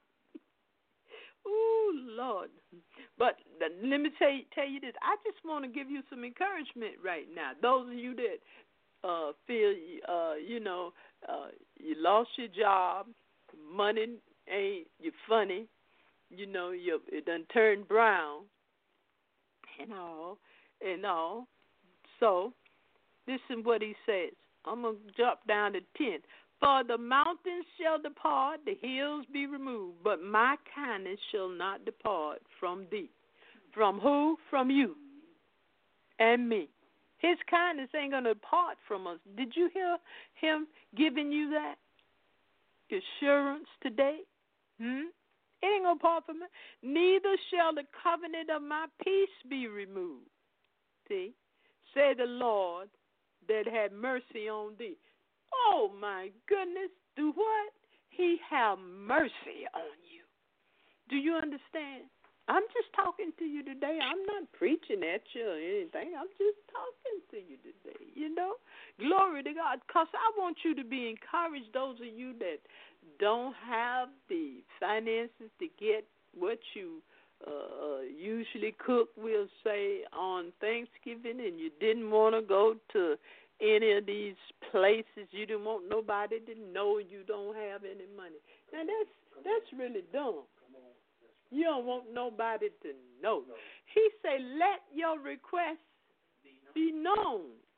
Ooh, Lord. But the, let me tell you, tell you this. I just want to give you some encouragement right now. Those of you that uh, feel, uh, you know, uh, you lost your job, money ain't, you're funny, you know, you it done turned brown and all, and all. So, listen what he says. I'm going to jump down to ten. For the mountains shall depart, the hills be removed, but my kindness shall not depart from thee. From who? From you and me. His kindness ain't going to depart from us. Did you hear him giving you that assurance today? Hmm? It ain't going to depart from it. Neither shall the covenant of my peace be removed. See? Say the Lord that had mercy on thee. Oh, my goodness. Do what? He have mercy on you. Do you understand? I'm just talking to you today. I'm not preaching at you or anything. I'm just talking to you today, you know. Glory to God. Because I want you to be encouraged, those of you that don't have the finances to get what you uh, usually cook, we'll say, on Thanksgiving, and you didn't want to go to any of these places. You didn't want nobody to know you don't have any money. Now, that's that's really dumb. You don't want nobody to know. He said, let your requests be known.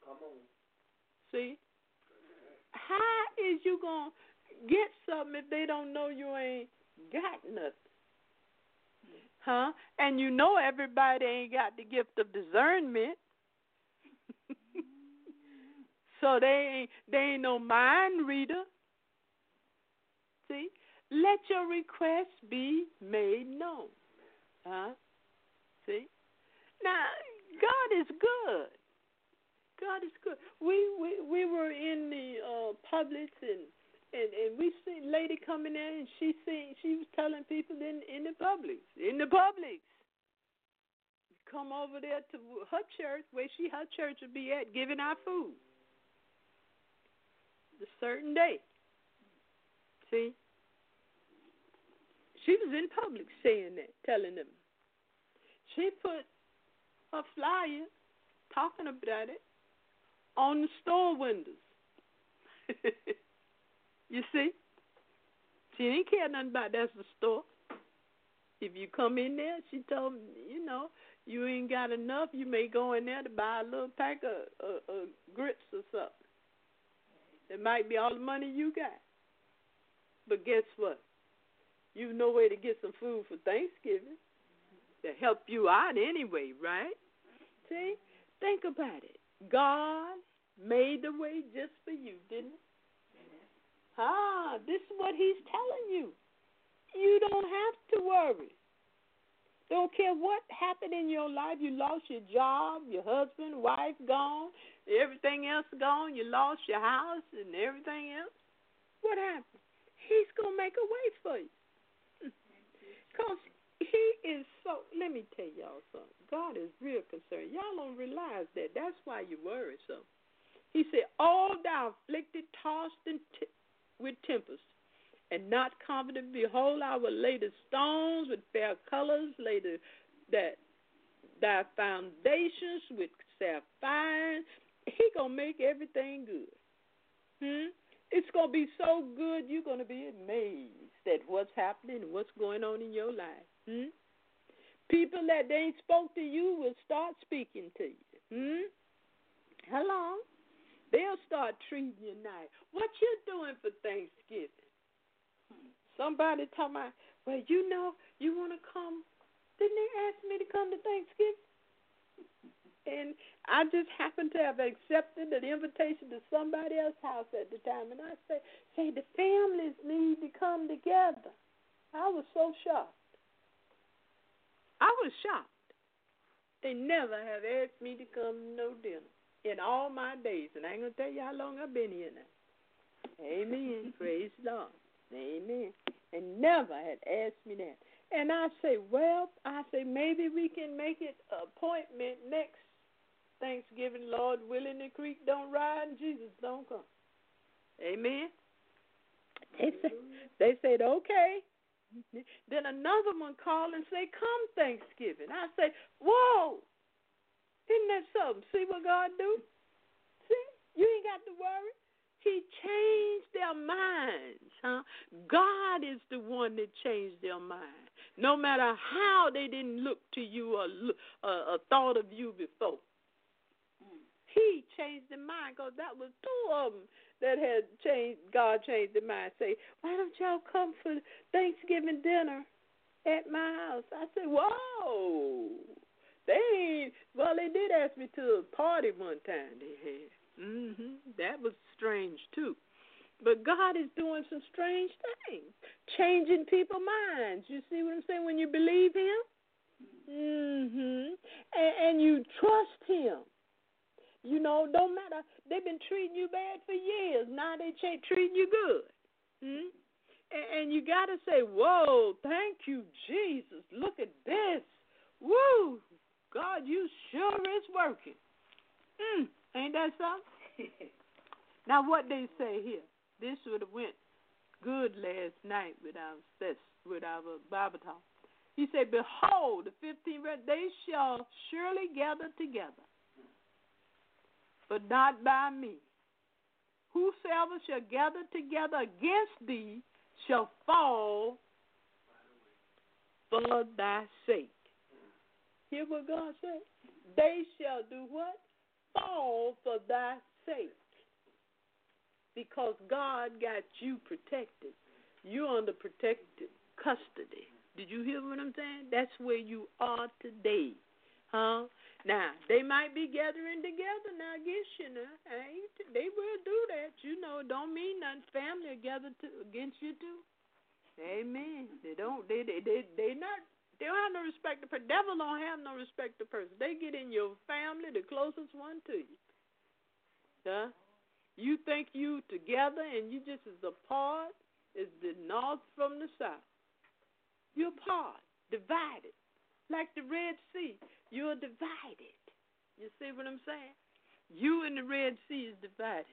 See? How is you going to get something if they don't know you ain't got nothing? Huh? And you know everybody ain't got the gift of discernment. So they ain't, they ain't no mind reader. See? Let your requests be made known. Huh? See? Now, God is good. God is good. We we, we were in the uh, Publix, and, and, and we seen a lady coming in, and she seen, she was telling people in, in the Publix, in the Publix, come over there to her church, where she her church would be at, giving out food. A certain day. See? She was in public saying that, telling them. She put a flyer talking about it on the store windows. You see? She didn't care nothing about that's the store. If you come in there, she told me, you know, you ain't got enough, you may go in there to buy a little pack of, of, of grits or something. It might be all the money you got. But guess what? You know where to get some food for Thanksgiving to help you out anyway, right? See? Think about it. God made the way just for you, didn't he? Ah, this is what he's telling you. You don't have to worry. Don't care what happened in your life. You lost your job, your husband, wife gone, everything else gone. You lost your house and everything else. What happened? He's going to make a way for you. Because he is so, let me tell y'all something. God is real concerned. Y'all don't realize that. That's why you worry so. He said, all thou afflicted, tossed and t- with tempest, and not confident, behold, I will lay the stones with fair colors, lay the, that thy foundations with sapphire. He going to make everything good. Hmm? It's going to be so good, you're going to be amazed at what's happening and what's going on in your life. Hmm? People that they ain't spoke to you will start speaking to you. Hmm? Hello? They'll start treating you nice. What you doing for Thanksgiving? Somebody talking about, well, you know, you want to come. Didn't they ask me to come to Thanksgiving? And I just happened to have accepted an invitation to somebody else's house at the time. And I said, say, the families need to come together. I was so shocked. I was shocked. They never have asked me to come to no dinner. in all my days. And I ain't going to tell you how long I've been here now. Amen. Praise God. Amen. And never had asked me that. And I say, well, I say, maybe we can make it an appointment next Thanksgiving, Lord willing, the creek don't rise and Jesus don't come. Amen. They say, they said, okay. Then another one called and say, come Thanksgiving. I say, whoa, isn't that something? See what God do? See, you ain't got to worry. He changed their minds. Huh? God is the one that changed their mind. No matter how they didn't look to you or uh, uh, thought of you before. He changed their mind because that was two of them that had changed. God changed their mind. Say, why don't y'all come for Thanksgiving dinner at my house? I said, whoa. They ain't, well, they did ask me to a party one time they had. Mm-hmm. That was strange, too. But God is doing some strange things, changing people's minds. You see what I'm saying? When you believe Him, mm-hmm. and, and you trust Him. You know, don't matter. They've been treating you bad for years. Now they ch- treating you good. Hmm? And, and you got to say, whoa, thank you, Jesus. Look at this. Woo. God, you sure is working. Mm. Ain't that something? Now, what they say here, this would have went good last night with our, with our Bible talk. He said, behold, the fifteenth verse, they shall surely gather together, but not by me. Whosoever shall gather together against thee shall fall for thy sake. Hear what God said? They shall do what? Fall for thy sake. Because God got you protected. You're under protected custody. Did you hear what I'm saying? That's where you are today. Huh? Now, they might be gathering together now against you now. Hey, they will do that. You know, don't mean nothing. Family will gather to, against you too. Amen. They don't, they, they, they, they not, they don't have no respect to person. Devil don't have no respect to person. They get in your family, the closest one to you. Huh? You think you together and you just as apart as the north from the south. You're apart, divided. Like the Red Sea, you're divided. You see what I'm saying? You and the Red Sea is divided.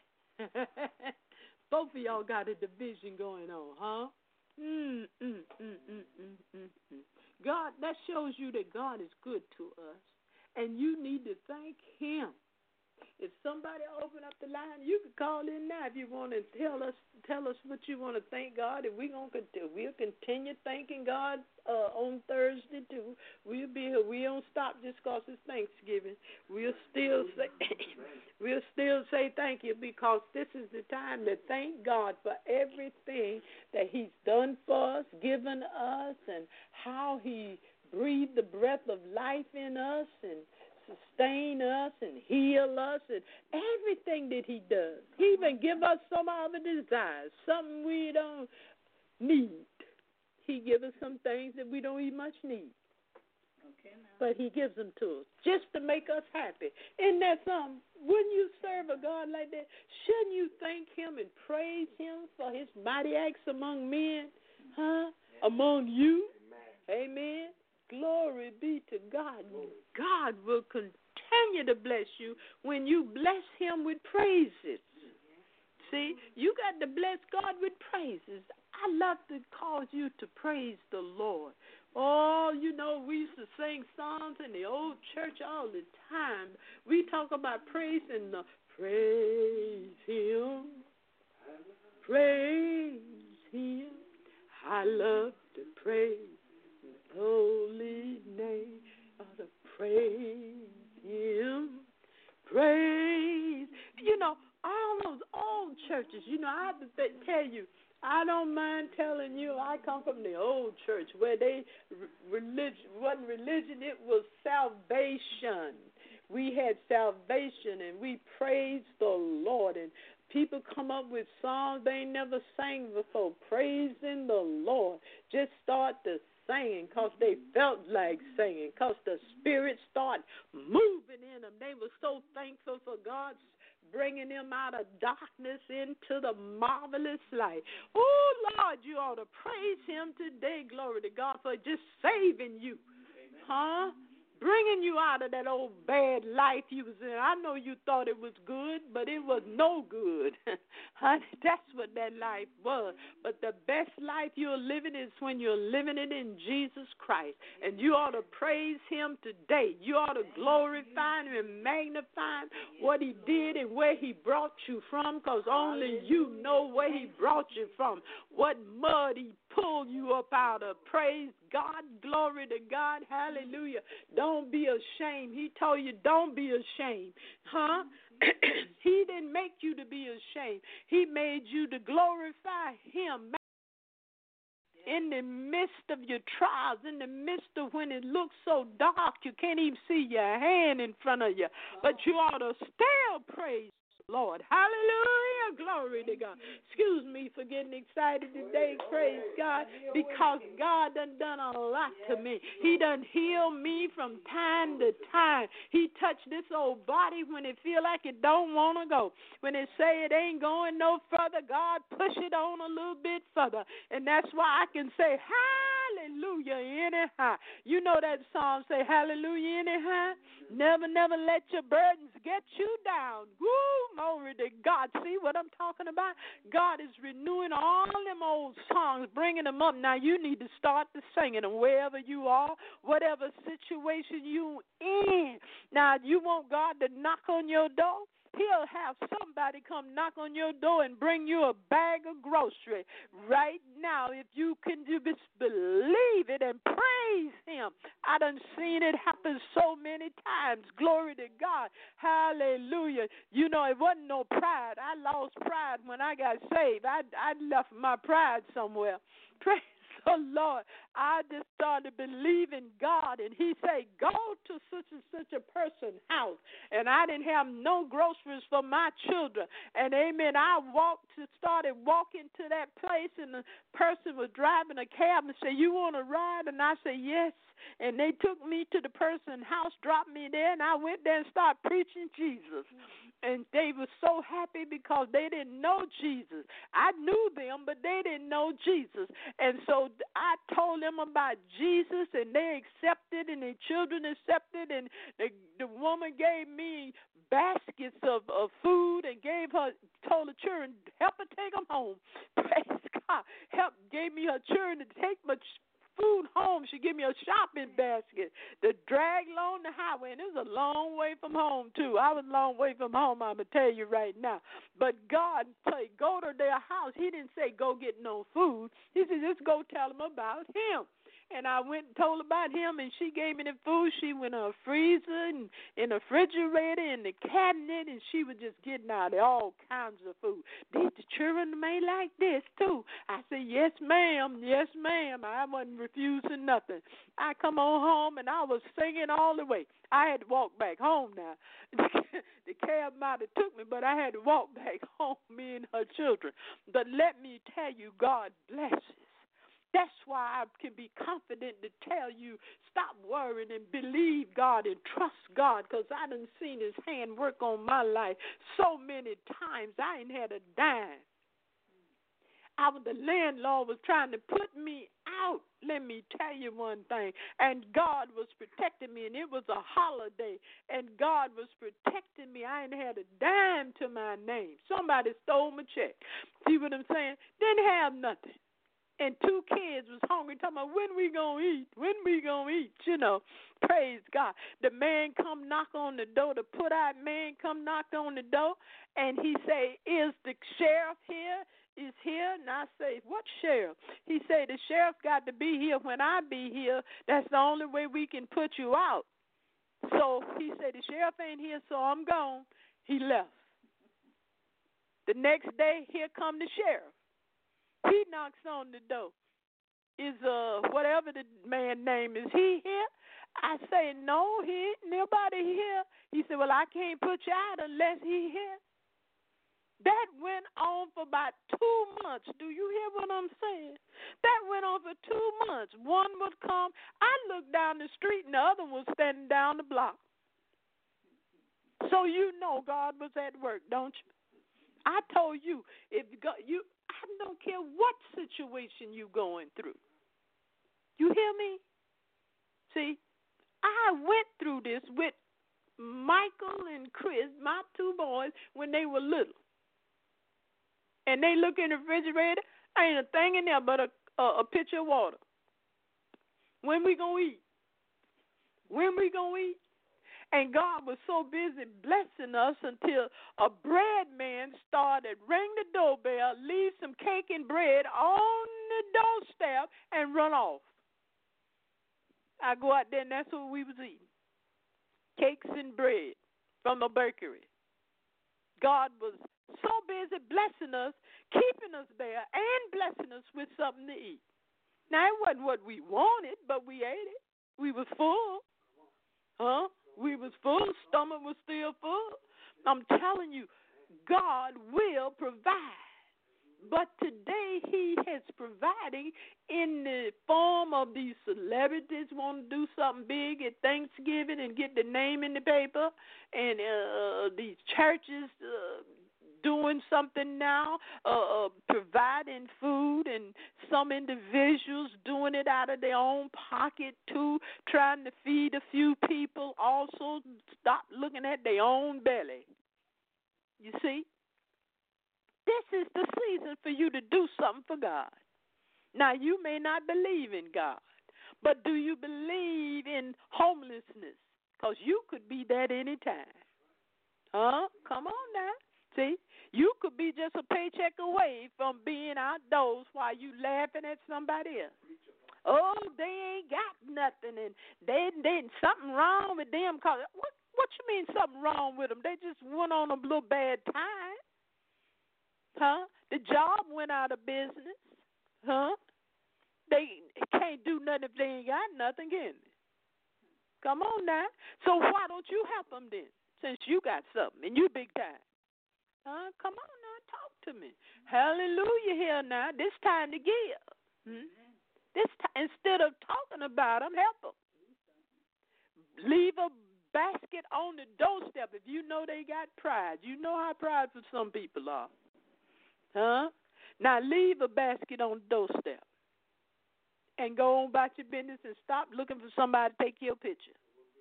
Both of y'all got a division going on, huh? Mm, mm, mm, mm, mm, mm, mm. God, that shows you that God is good to us, and you need to thank Him. If somebody open up the line, you can call in now if you want to tell us tell us what you want to thank God. And we're gonna continue, we'll continue thanking God uh, on Thursday too. We'll be here. We don't stop just cause it's Thanksgiving. We'll still say we'll still say thank you because this is the time to thank God for everything that He's done for us, given us, and how He breathed the breath of life in us and sustain us and heal us and everything that He does. He even give us some of our desires, something we don't need. He give us some things that we don't even much need. Okay, now. But He gives them to us just to make us happy. Isn't that something? Wouldn't you serve a God like that? Shouldn't you thank Him and praise Him for His mighty acts among men? Huh? Yeah. Among you? Amen. Amen. Glory be to God. God will continue to bless you when you bless Him with praises. See, you got to bless God with praises. I love to cause you to praise the Lord. Oh, you know, we used to sing songs in the old church all the time. We talk about praising the praise Him. Praise Him. I love to praise holy name, ought to praise Him, praise. You know, all those old churches, you know, I have to th- tell you, I don't mind telling you, I come from the old church where they, religion, wasn't religion, it was salvation. We had salvation and we praised the Lord, and people come up with songs they never sang before, praising the Lord. Just start to singing because they felt like singing, because the Spirit started moving in them. They were so thankful for God. God bringing them out of darkness into the marvelous light. Oh, Lord, you ought to praise him today, glory to God, for just saving you. Huh? Bringing you out of that old bad life you was in. I know you thought it was good, but it was no good. Honey, that's what that life was. But the best life you're living is when you're living it in Jesus Christ. And you ought to praise him today. You ought to glorify him and magnify what he did and where he brought you from, because only you know where he brought you from, what mud he pulled you up out of. Praise God. Glory to God. Hallelujah. Don't be ashamed. He told you don't be ashamed. Huh? He didn't make you to be ashamed. He made you to glorify him in the midst of your trials, in the midst of when it looks so dark you can't even see your hand in front of you. But you ought to still praise the Lord. Hallelujah. Glory to God. Excuse me for getting excited today. Praise God. Because God done done a lot to me. He done healed me from time to time. He touched this old body when it feel like it don't want to go. When it say it ain't going no further, God push it on a little bit further. And that's why I can say hallelujah anyhow. You know that song say hallelujah anyhow. Never, never let your burdens get you down. Woo, glory to God. See what I'm talking about? God is renewing all them old songs, bringing them up. Now you need to start to singing them wherever you are, whatever situation you in. Now you want God to knock on your door? He'll have somebody come knock on your door and bring you a bag of grocery right now. If you can just believe it and praise him. I done seen it happen so many times. Glory to God. Hallelujah. You know, it wasn't no pride. I lost pride when I got saved. I, I left my pride somewhere. Praise the Lord. I just started believing God, and he said, go to such and such a person's house. And I didn't have no groceries for my children. And amen, I walked, started walking to that place, and the person was driving a cab and said, you want to ride? And I said, yes. And they took me to the person's house, dropped me there, and I went there and started preaching Jesus. And they were so happy because they didn't know Jesus. I knew them, but they didn't know Jesus. And so I told them about Jesus, and they accepted, and their children accepted, and the, the woman gave me baskets of, of food and gave her, told the children, help her take them home. Praise God. Help, gave me her children to take my food home. She gave me a shopping basket to drag along the highway, and it was a long way from home, too. I was a long way from home, I'm going to tell you right now. But God said, go to their house. He didn't say, go get no food. He said, just go tell them about him. And I went and told her about him, and she gave me the food. She went in a freezer and in the refrigerator and the cabinet, and she was just getting out all kinds of food. Did the children may like this, too? I said, yes, ma'am, yes, ma'am. I wasn't refusing nothing. I come on home, and I was singing all the way. I had to walk back home now. The cab might have took me, but I had to walk back home, me and her children. But let me tell you, God blesses. That's why I can be confident to tell you, stop worrying and believe God and trust God, because I done seen his hand work on my life so many times. I ain't had a dime. I was, the landlord was trying to put me out, let me tell you one thing, and God was protecting me, and it was a holiday, and God was protecting me. I ain't had a dime to my name. Somebody stole my check. See what I'm saying? Didn't have nothing. And two kids was hungry, talking about when we gonna eat, when we gonna eat, you know. Praise God. The man come knock on the door, the put-out man come knock on the door, and he say, is the sheriff here? Is here? And I say, what sheriff? He say, the sheriff got to be here when I be here. That's the only way we can put you out. So he said, the sheriff ain't here, so I'm gone. He left. The next day, here come the sheriff. He knocks on the door. Is uh whatever the man's name is, he here? I say, no, he ain't nobody here. He said, well, I can't put you out unless he here. That went on for about two months. Do you hear what I'm saying? That went on for two months. One would come. I looked down the street, and the other was standing down the block. So you know God was at work, don't you? I told you, if God, you, I don't care what situation you going through. You hear me? See, I went through this with Michael and Chris, my two boys, when they were little. And they look in the refrigerator, ain't a thing in there but a, a, a pitcher of water. When we gonna eat? When we gonna eat? And God was so busy blessing us until a bread man started, ring the doorbell, leave some cake and bread on the doorstep, and run off. I go out there, and that's what we was eating. Cakes and bread from the bakery. God was so busy blessing us, keeping us there, and blessing us with something to eat. Now, it wasn't what we wanted, but we ate it. We was full. Huh? We was full. Stomach was still full. I'm telling you, God will provide. But today he is providing in the form of these celebrities want to do something big at Thanksgiving and get the name in the paper, and uh, these churches uh, doing something now, uh, uh, providing food, and some individuals doing it out of their own pocket too, trying to feed a few people. Also, stop looking at their own belly. You see? This is the season for you to do something for God. Now, you may not believe in God, but do you believe in homelessness? Because you could be that anytime. Huh? Come on now. See? You could be just a paycheck away from being outdoors while you laughing at somebody else. Oh, they ain't got nothing, and they, they something wrong with them. Cause, what, what you mean something wrong with them? They just went on a little bad time. Huh? The job went out of business. Huh? They can't do nothing if they ain't got nothing, can they? Come on now. So why don't you help them then, since you got something and you big time? Huh? Come on now, talk to me. Hallelujah here now. This time to give. Hmm? This t- instead of talking about them, help them. Leave a basket on the doorstep if you know they got pride. You know how prideful some people are. Huh? Now leave a basket on the doorstep and go on about your business and stop looking for somebody to take your picture.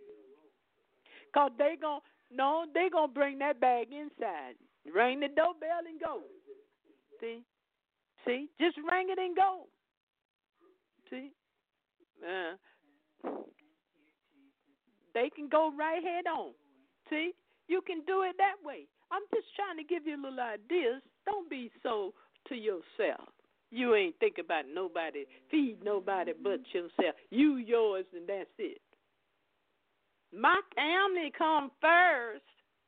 Because they gon' no, they going to bring that bag inside. Ring the doorbell and go. See? See? Just ring it and go. See? Uh, they can go right head on. See? You can do it that way. I'm just trying to give you little ideas. Don't be so to yourself. You ain't think about nobody, feed nobody but yourself. You, yours, and that's it. My family come first.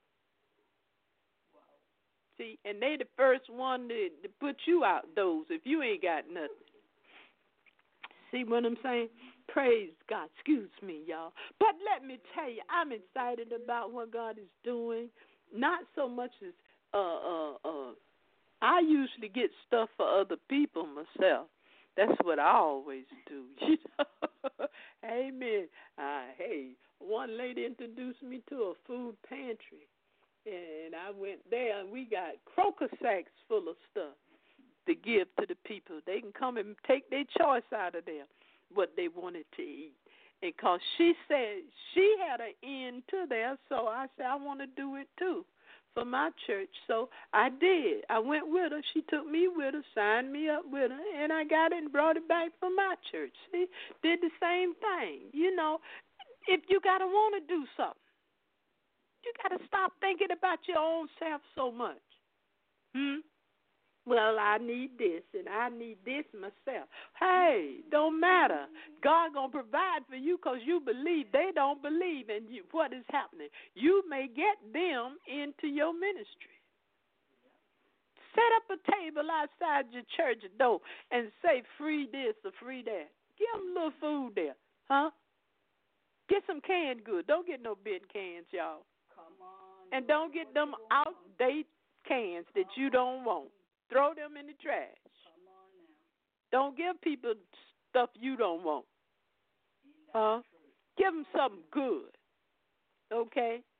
See, and they the first one to, to put you outdoors if you ain't got nothing. See what I'm saying? Praise God. Excuse me, y'all. But let me tell you, I'm excited about what God is doing. Not so much as uh, uh, uh, I usually get stuff for other people myself. That's what I always do. You know? Amen. Uh, hey, one lady introduced me to a food pantry, and I went there, and we got croaker sacks full of stuff to give to the people. They can come and take their choice out of there, what they wanted to eat. And because she said she had an end to there, so I said, I want to do it too for my church. So I did. I went with her. She took me with her, signed me up with her, and I got it and brought it back from my church. See, did the same thing. You know, if you got to want to do something, you got to stop thinking about your own self so much. Hmm? Well, I need this, and I need this myself. Hey, don't matter. God going to provide for you because you believe. They don't believe in you. What is happening? You may get them into your ministry. Set up a table outside your church door and say free this or free that. Give them a little food there, huh? Get some canned goods. Don't get no bent cans, y'all. Come on. And don't get them outdated cans that you don't want. Throw them in the trash. Come on now. Don't give people stuff you don't want. Huh? Give them something good. Okay?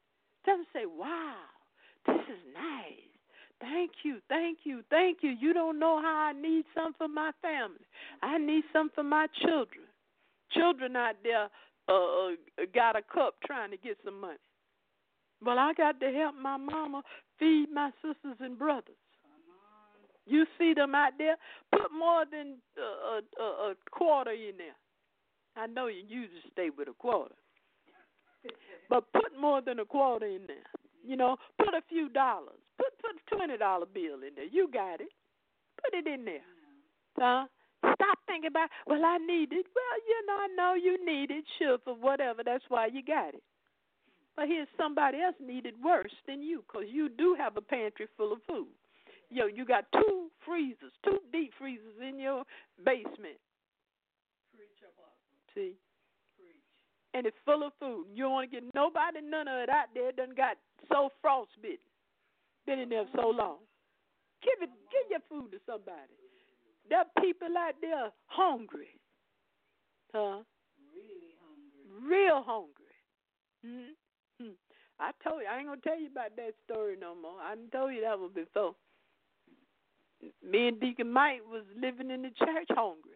Tell them, say, wow, this is nice. Thank you, thank you, thank you. You don't know how I need something for my family. I need something for my children. Children out there uh, got a cup trying to get some money. Well, I got to help my mama feed my sisters and brothers. You see them out there, put more than a, a, a quarter in there. I know you usually stay with a quarter. But put more than a quarter in there. You know, put a few dollars. Put put a twenty dollar bill in there. You got it. Put it in there. Huh? Stop thinking about, well, I need it. Well, you know, I know you need it, sure, for whatever. That's why you got it. But here's somebody else needed worse than you, because you do have a pantry full of food. Yo, you got two freezers, two deep freezers in your basement. See? And it's full of food. You don't want to get nobody, none of it out there done got so frostbitten. Been in there so long. Give it, give your food to somebody. There are people out there hungry. Huh? Really hungry. Real hungry. Mm-hmm. I told you, I ain't going to tell you about that story no more. I done told you that one before. Me and Deacon Mike was living in the church hungry.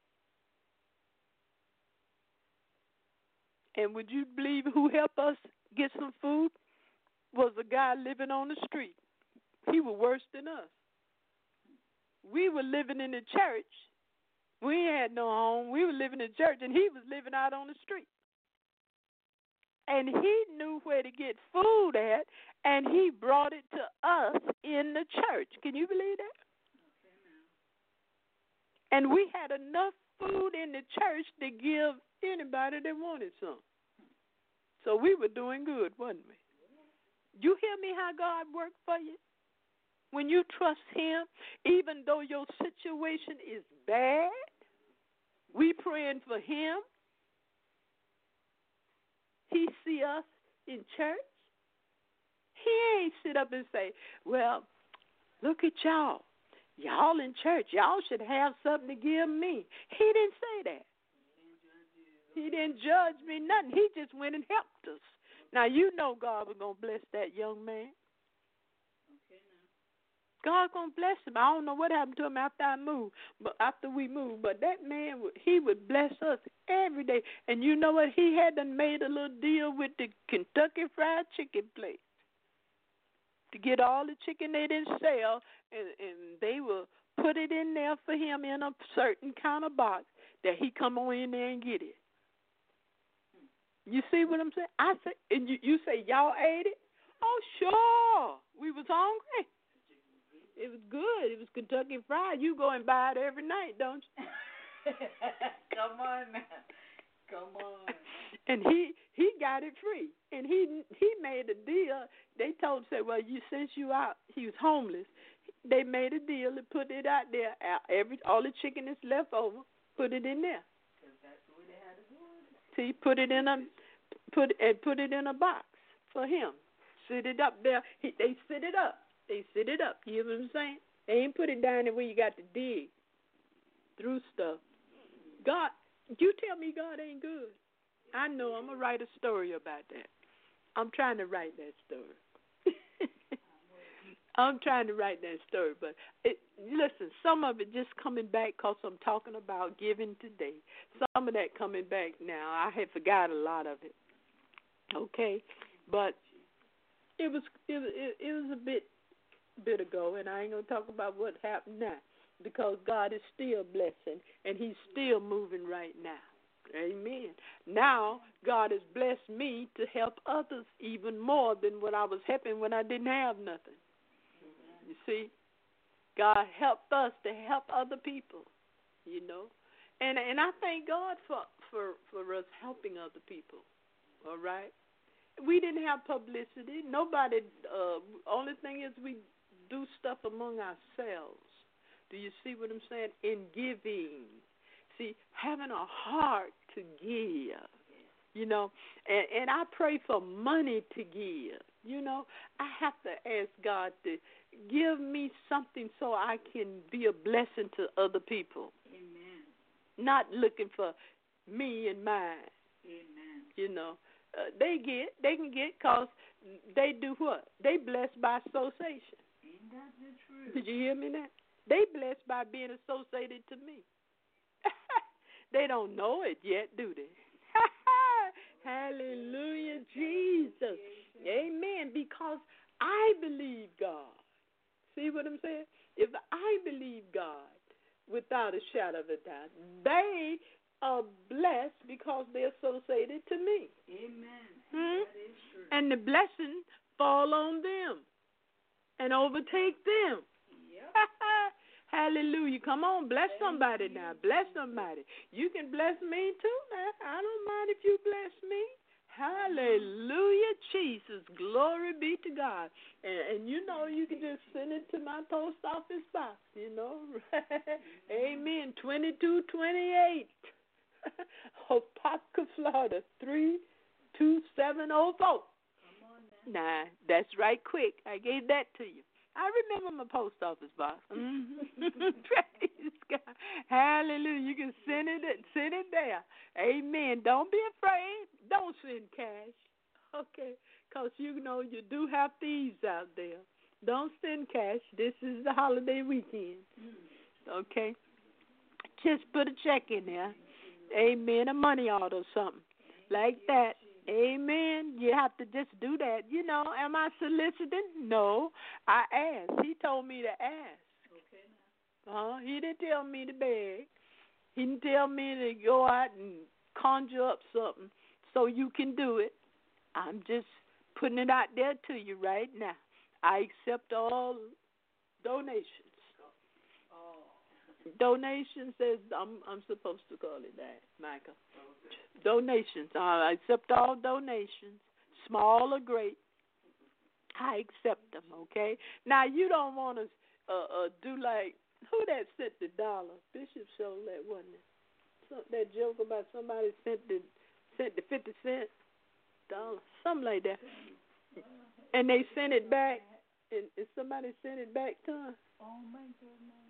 And would you believe who helped us get some food? Was a guy living on the street. He was worse than us. We were living in the church. We had no home. We were living in church, and he was living out on the street. And he knew where to get food at, and he brought it to us in the church. Can you believe that? And we had enough food in the church to give anybody that wanted some. So we were doing good, wasn't we? You hear me how God worked for you? When you trust him, even though your situation is bad, we praying for him. He see us in church. He ain't sit up and say, well, look at y'all. Y'all in church. Y'all should have something to give me. He didn't say that. He didn't judge me, nothing. He just went and helped us. Now, you know God was going to bless that young man. God going to bless him. I don't know what happened to him after I moved, but after we moved. But that man, he would bless us every day. And you know what? He had done made a little deal with the Kentucky Fried Chicken place to get all the chicken they didn't sell, and, and they will put it in there for him in a certain kind of box that he come on in there and get it. You see what I'm saying? I say, and you, you say y'all ate it? Oh, sure. We was hungry. It was good. It was Kentucky Fried. You go and buy it every night, don't you? Come on now. Come on. And he he got it free. And he he made a deal. They told him, say, well, you since you out, he was homeless. They made a deal and put it out there. Every all the chicken that's left over, put it in there. See, put it in a put and put it in a box for him. Sit it up there. He, they sit it up. They sit it up. You know what I'm saying? They ain't put it down there where you got to dig through stuff. God, you tell me God ain't good. I know. I'm gonna write a story about that. I'm trying to write that story. I'm trying to write that story, but it, listen, some of it just coming back because I'm talking about giving today. Some of that coming back now. I had forgot a lot of it. Okay, but it was it, it, it was a bit bit ago, and I ain't gonna talk about what happened now because God is still blessing and He's still moving right now. Amen. Now God has blessed me to help others even more than what I was helping when I didn't have nothing. You see, God helped us to help other people, you know. And and I thank God for, for, for us helping other people, all right? We didn't have publicity. Nobody, uh, only thing is we do stuff among ourselves. Do you see what I'm saying? In giving. See, having a heart to give, you know. And, and I pray for money to give, you know. I have to ask God to give me something so I can be a blessing to other people. Amen. Not looking for me and mine. Amen. You know, uh, they get, they can get because they do what? They blessed by association. Ain't that the truth? Did you hear me now? They blessed by being associated to me. They don't know it yet, do they? Hallelujah, Jesus. Amen. Because I believe God. See what I'm saying? If I believe God without a shadow of a doubt, they are blessed because they're associated to me. Amen. Hmm? That is true. And the blessing fall on them and overtake them. Yep. Hallelujah. Come on, bless somebody now. Bless somebody. You can bless me too now. I don't mind if you bless me. Hallelujah, Jesus. Glory be to God. And, and you know, you can just send it to my post office box, you know. Amen. twenty-two twenty-eight. Opaka, Florida, three two seven oh four. Come on now. Nah, that's right quick. I gave that to you. I remember my post office box. Mm-hmm. Praise God. Hallelujah. You can send it send it there. Amen. Don't be afraid. Don't send cash. Okay? Because you know you do have thieves out there. Don't send cash. This is the holiday weekend. Okay? Just put a check in there. Amen. A money order or something like that. Amen. You have to just do that. You know, am I soliciting? No. I asked. He told me to ask. Okay now. Uh, he didn't tell me to beg. He didn't tell me to go out and conjure up something so you can do it. I'm just putting it out there to you right now. I accept all donations. Donations says I'm I'm supposed to call it that, Michael. Okay. Donations. Uh, I accept all donations, small or great. I accept them. Okay. Now you don't want to uh, uh, do like who that sent the dollar? Bishop showed that, wasn't it? So, that joke about somebody sent the sent the fifty cent dollar, something like that, and they sent it back, and, and somebody sent it back to them. Oh my goodness.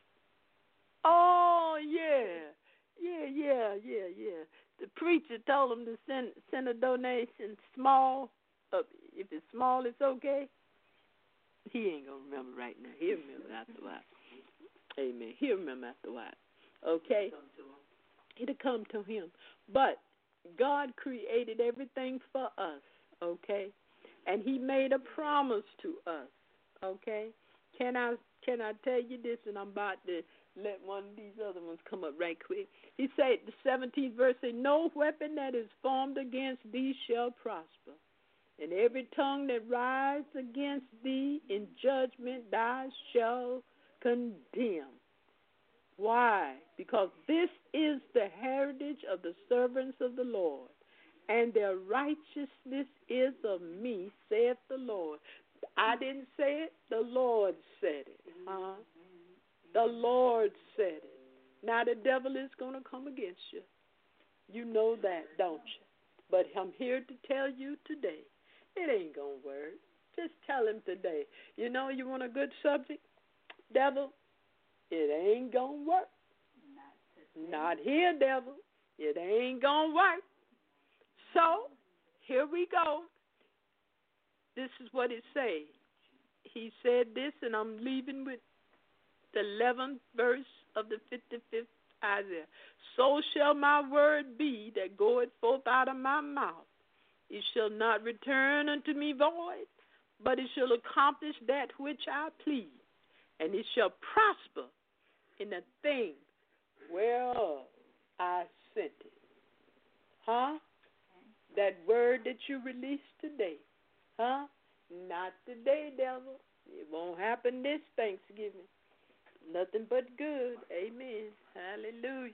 Oh, yeah. Yeah, yeah, yeah, yeah. The preacher told him to send send a donation small. Uh, if it's small, it's okay. He ain't going to remember right now. He'll remember after a while. Amen. He'll remember after a while. Okay? It'll come to him. But God created everything for us, okay? And he made a promise to us, okay? Can I can I tell you this? And I'm about to let one of these other ones come up right quick. He said, the seventeenth verse, say, no weapon that is formed against thee shall prosper, and every tongue that rises against thee in judgment thou shalt condemn. Why? Because this is the heritage of the servants of the Lord, and their righteousness is of me, saith the Lord. I didn't say it, the Lord said it. Huh? The Lord said it. Now the devil is going to come against you. You know that, don't you? But I'm here to tell you today, it ain't going to work. Just tell him today. You know you want a good subject? Devil, it ain't going to work. Not here, devil. It ain't going to work. So, here we go. This is what it say. He said this, and I'm leaving with the eleventh verse of the fifty-fifth Isaiah. So shall my word be that goeth forth out of my mouth. It shall not return unto me void, but it shall accomplish that which I please, and it shall prosper in the thing whereof I sent it. Huh? That word that you released today. Huh? Not today, devil. It won't happen this Thanksgiving. Nothing but good. Amen. Hallelujah.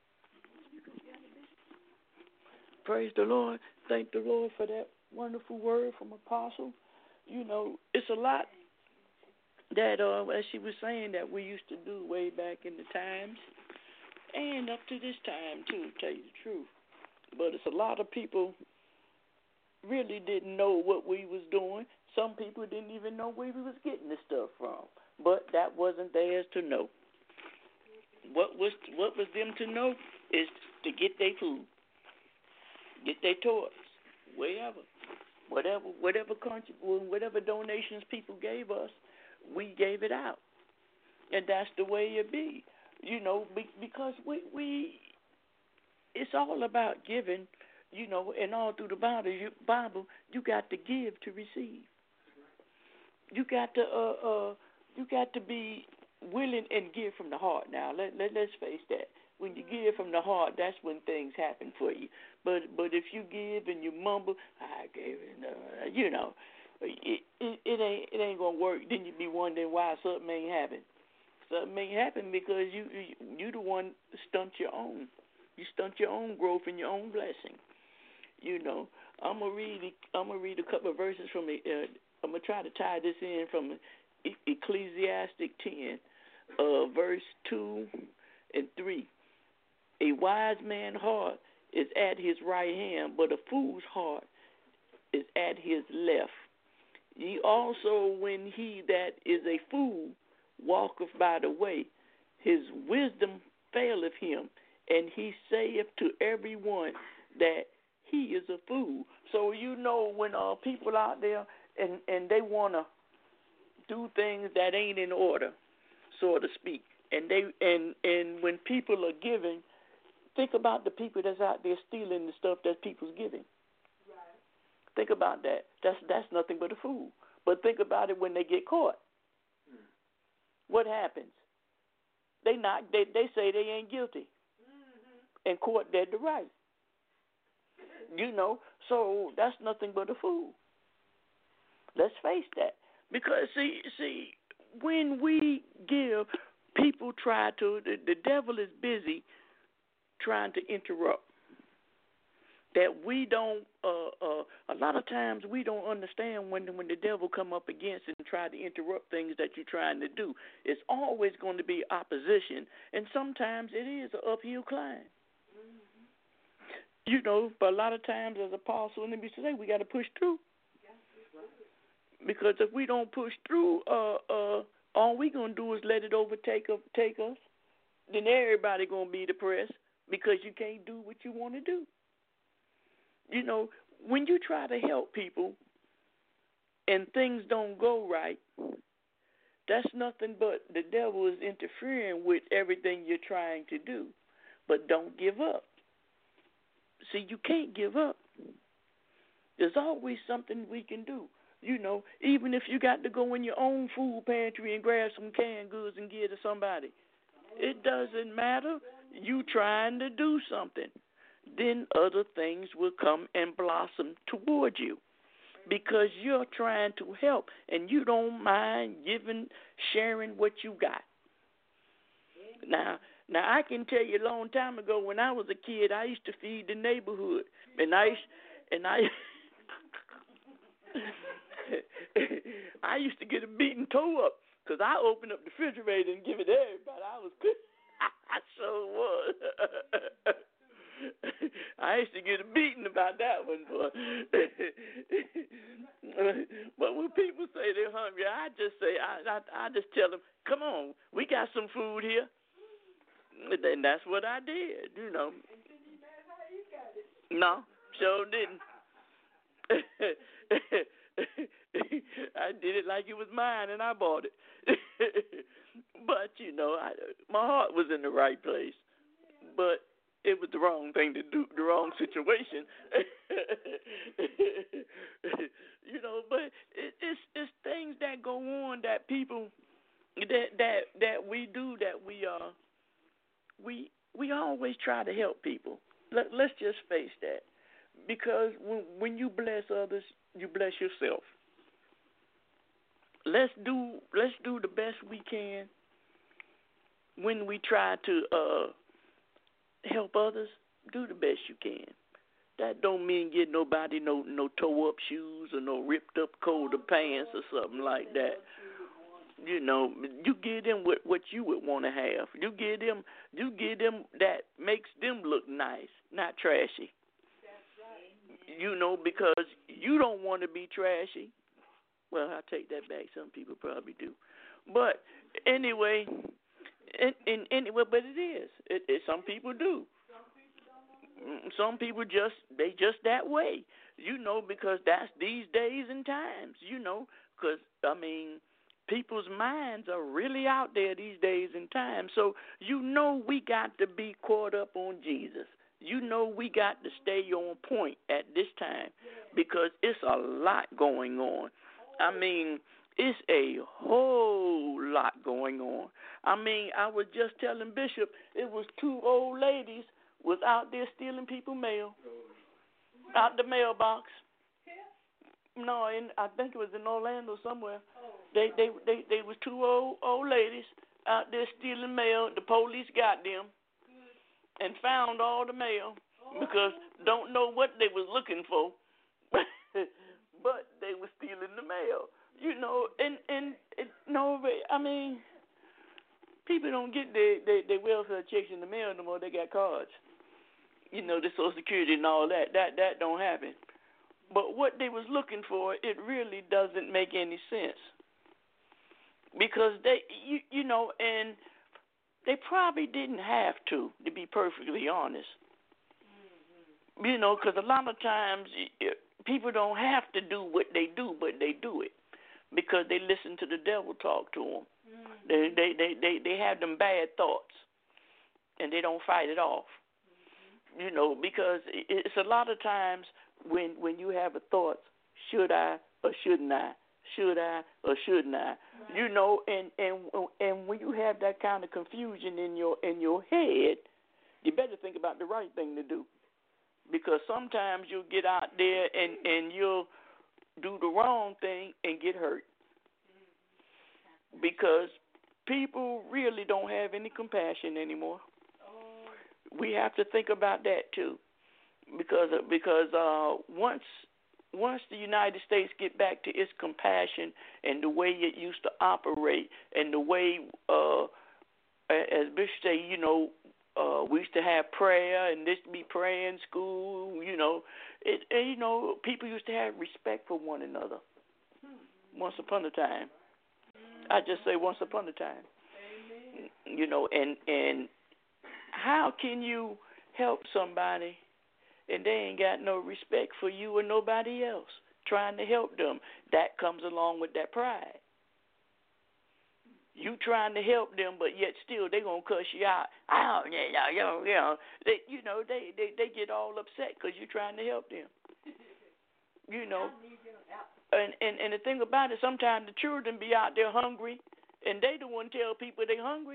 Praise the Lord. Thank the Lord for that wonderful word from Apostle. You know, it's a lot that, uh, as she was saying, that we used to do way back in the times and up to this time, too, to tell you the truth. But it's a lot of people really didn't know what we was doing. Some people didn't even know where we was getting the stuff from. But that wasn't theirs to know. What was what was them to know is to get their food, get their toys, wherever. Whatever, whatever country, whatever donations people gave us, we gave it out, and that's the way it be. You know, be, because we we it's all about giving. You know, and all through the Bible, you, Bible, you got to give to receive. You got to uh uh you got to be willing and give from the heart. Now let, let let's face that. When you give from the heart, that's when things happen for you. But but if you give and you mumble, I gave it, uh, you know, it, it it ain't it ain't gonna work. Then you be wondering why something ain't happen. Something ain't happen because you you you the one stunt your own. You stunt your own growth and your own blessing. You know, I'm gonna read. I'm gonna read a couple of verses from it. Uh, I'm gonna try to tie this in from Ecclesiastic ten, uh, verse two and three. A wise man's heart is at his right hand, but a fool's heart is at his left. Ye also, when he that is a fool walketh by the way, his wisdom faileth him, and he saith to everyone that he is a fool. So you know when uh, people out there and, and they want to do things that ain't in order, so to speak, and they and, and when people are giving, think about the people that's out there stealing the stuff that people's giving. Right. Think about that. That's that's nothing but a fool. But think about it when they get caught. Hmm. What happens? They not they they say they ain't guilty, mm-hmm. and court dead to right. You know, so that's nothing but a fool. Let's face that. Because, see, see, when we give, people try to, the, the devil is busy trying to interrupt. That we don't, uh, uh, a lot of times we don't understand when, when the devil come up against it and try to interrupt things that you're trying to do. It's always going to be opposition, and sometimes it is an uphill climb. You know, but a lot of times as apostle, and we say we got to push through. Because if we don't push through, uh, uh, all we gonna do is let it overtake uh, take us. Then everybody gonna be depressed because you can't do what you want to do. You know, when you try to help people and things don't go right, that's nothing but the devil is interfering with everything you're trying to do. But don't give up. See, you can't give up. There's always something we can do. You know, even if you got to go in your own food pantry and grab some canned goods and give to somebody, it doesn't matter. You trying to do something. Then other things will come and blossom toward you because you're trying to help and you don't mind giving, sharing what you got. Now, now I can tell you a long time ago when I was a kid, I used to feed the neighborhood, and I, and I. I used to get a beating toe up because I opened up the refrigerator and give it to everybody. I was good. I sure was. I used to get a beating about that one, boy. But when people say they're hungry, I just say, I, I, I just tell them, come on, we got some food here. And that's what I did, you know. No, sure didn't. I did it like it was mine, and I bought it. But, you know, I, my heart was in the right place. But it was the wrong thing to do, the wrong situation. You know, but it, it's it's things that go on that people that that that we do that we uh we we always try to help people. Let, let's just face that, because when when you bless others, you bless yourself. Let's do let's do the best we can when we try to uh, help others. Do the best you can. That don't mean get nobody no no toe up shoes or no ripped up coat or pants or something like that. You know, you give them what what you would want to have. You give them you give them that makes them look nice, not trashy. You know, because you don't want to be trashy. Well, I take that back. Some people probably do, but anyway, and, and anyway, but it is. It, it, some people do. Some people just they just that way, you know, because that's these days and times, you know, because I mean, people's minds are really out there these days and times. So you know we got to be caught up on Jesus. You know we got to stay on point at this time because it's a lot going on. I mean, it's a whole lot going on. I mean, I was just telling Bishop it was two old ladies was out there stealing people mail out the mailbox. No, in, I think it was in Orlando somewhere. They they they they was two old old ladies out there stealing mail. The police got them and found all the mail because don't know what they was looking for, but they were stealing the mail. You know, and and it, no, I mean, people don't get their, their their welfare checks in the mail no more. They got cards. You know, the Social Security and all that. That that don't happen. But what they was looking for, it really doesn't make any sense. Because they, you, you know, and they probably didn't have to, to be perfectly honest. Mm-hmm. You know, because a lot of times people don't have to do what they do, but they do it because they listen to the devil talk to them. Mm-hmm. They, they, they, they, they have them bad thoughts, and they don't fight it off. You know, because it's a lot of times when when you have a thought, should I or shouldn't I? Should I or shouldn't I? Right. You know, and, and and when you have that kind of confusion in your in your head, you better think about the right thing to do. Because sometimes you'll get out there and, and you'll do the wrong thing and get hurt. Because people really don't have any compassion anymore. We have to think about that too, because because uh, once once the United States get back to its compassion and the way it used to operate and the way, uh, as Bishop say, you know, uh, we used to have prayer and this be prayer in school, you know, it and, you know people used to have respect for one another. Once upon a time, I just say once upon a time, you know, and and. How can you help somebody and they ain't got no respect for you or nobody else trying to help them? That comes along with that pride. You trying to help them, but yet still they gonna cuss you out. Oh, yeah, yeah, yeah, yeah. They, you know, they, they, they get all upset because you're trying to help them. You know, and, and and the thing about it, sometimes the children be out there hungry, and they the one tell people they hungry.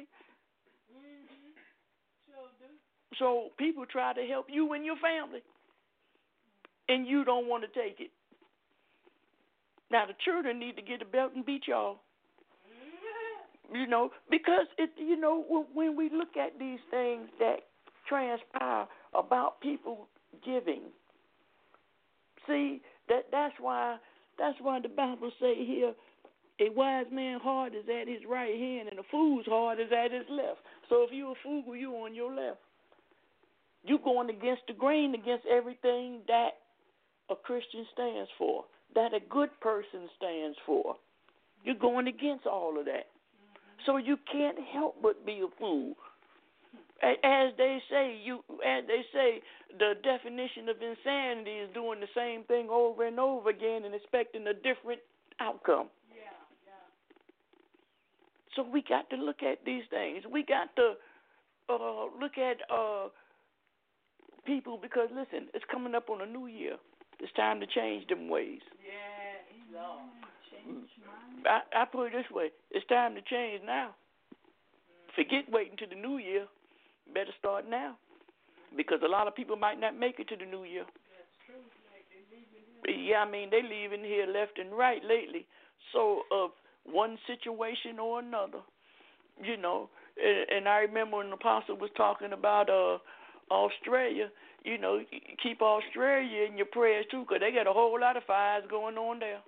So people try to help you and your family, and you don't want to take it. Now the children need to get a belt and beat y'all. You know, because it. You know, when we look at these things that transpire about people giving, see that that's why that's why the Bible say here, a wise man's heart is at his right hand, and a fool's heart is at his left. So if you're a fool, you on your left. You're going against the grain, against everything that a Christian stands for, that a good person stands for. You're going against all of that. Mm-hmm. So you can't help but be a fool. As they say, you as they say, the definition of insanity is doing the same thing over and over again and expecting a different outcome. Yeah, yeah. So we got to look at these things. We got to uh, look at uh, people because, listen, it's coming up on a new year. It's time to change them ways. Yeah, Lord. Change mine. I, I put it this way. It's time to change now. Mm. Forget waiting to the new year. Better start now, because a lot of people might not make it to the new year. That's true. Like they leaving here. Yeah, I mean, they leaving here left and right lately. So of one situation or another, you know. And, and I remember when the apostle was talking about uh, Australia, you know, keep Australia in your prayers too, because they got a whole lot of fires going on there.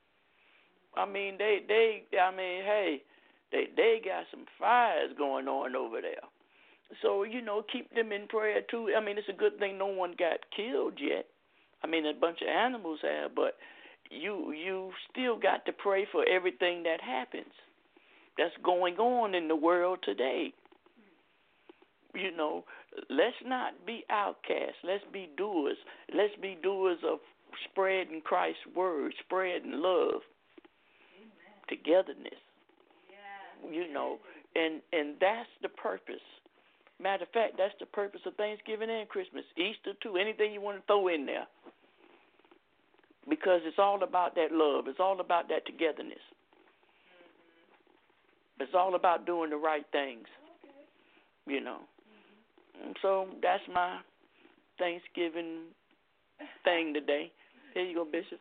I mean, they, they, I mean, hey, they, they got some fires going on over there. So, you know, keep them in prayer, too. I mean, it's a good thing no one got killed yet. I mean, a bunch of animals have, but you you still got to pray for everything that happens that's going on in the world today. you know, let's not be outcasts. Let's be doers. Let's be doers of spreading Christ's word, spreading love, Amen. Togetherness. Yeah. You know, and and that's the purpose. Matter of fact, that's the purpose of Thanksgiving and Christmas, Easter too. Anything you want to throw in there, because it's all about that love. It's all about that togetherness. Mm-hmm. It's all about doing the right things. Okay. You know. Mm-hmm. And so that's my Thanksgiving thing today. Here you go, Bishop.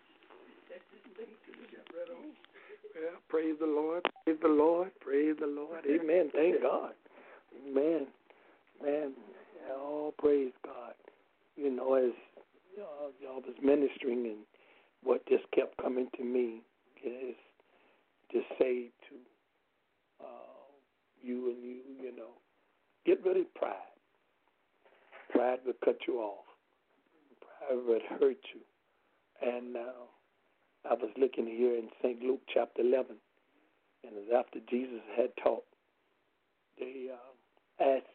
Well, praise the Lord. Praise the Lord. Praise the Lord. Amen. Thank God. Amen. Man, oh, praise God. You know, as y'all, y'all was ministering, and what just kept coming to me is to say to uh, you and you, you know, get rid of pride. Pride will cut you off. Pride will hurt you. And uh, I was looking here in Saint Luke chapter eleven, and it was after Jesus had taught, they uh, asked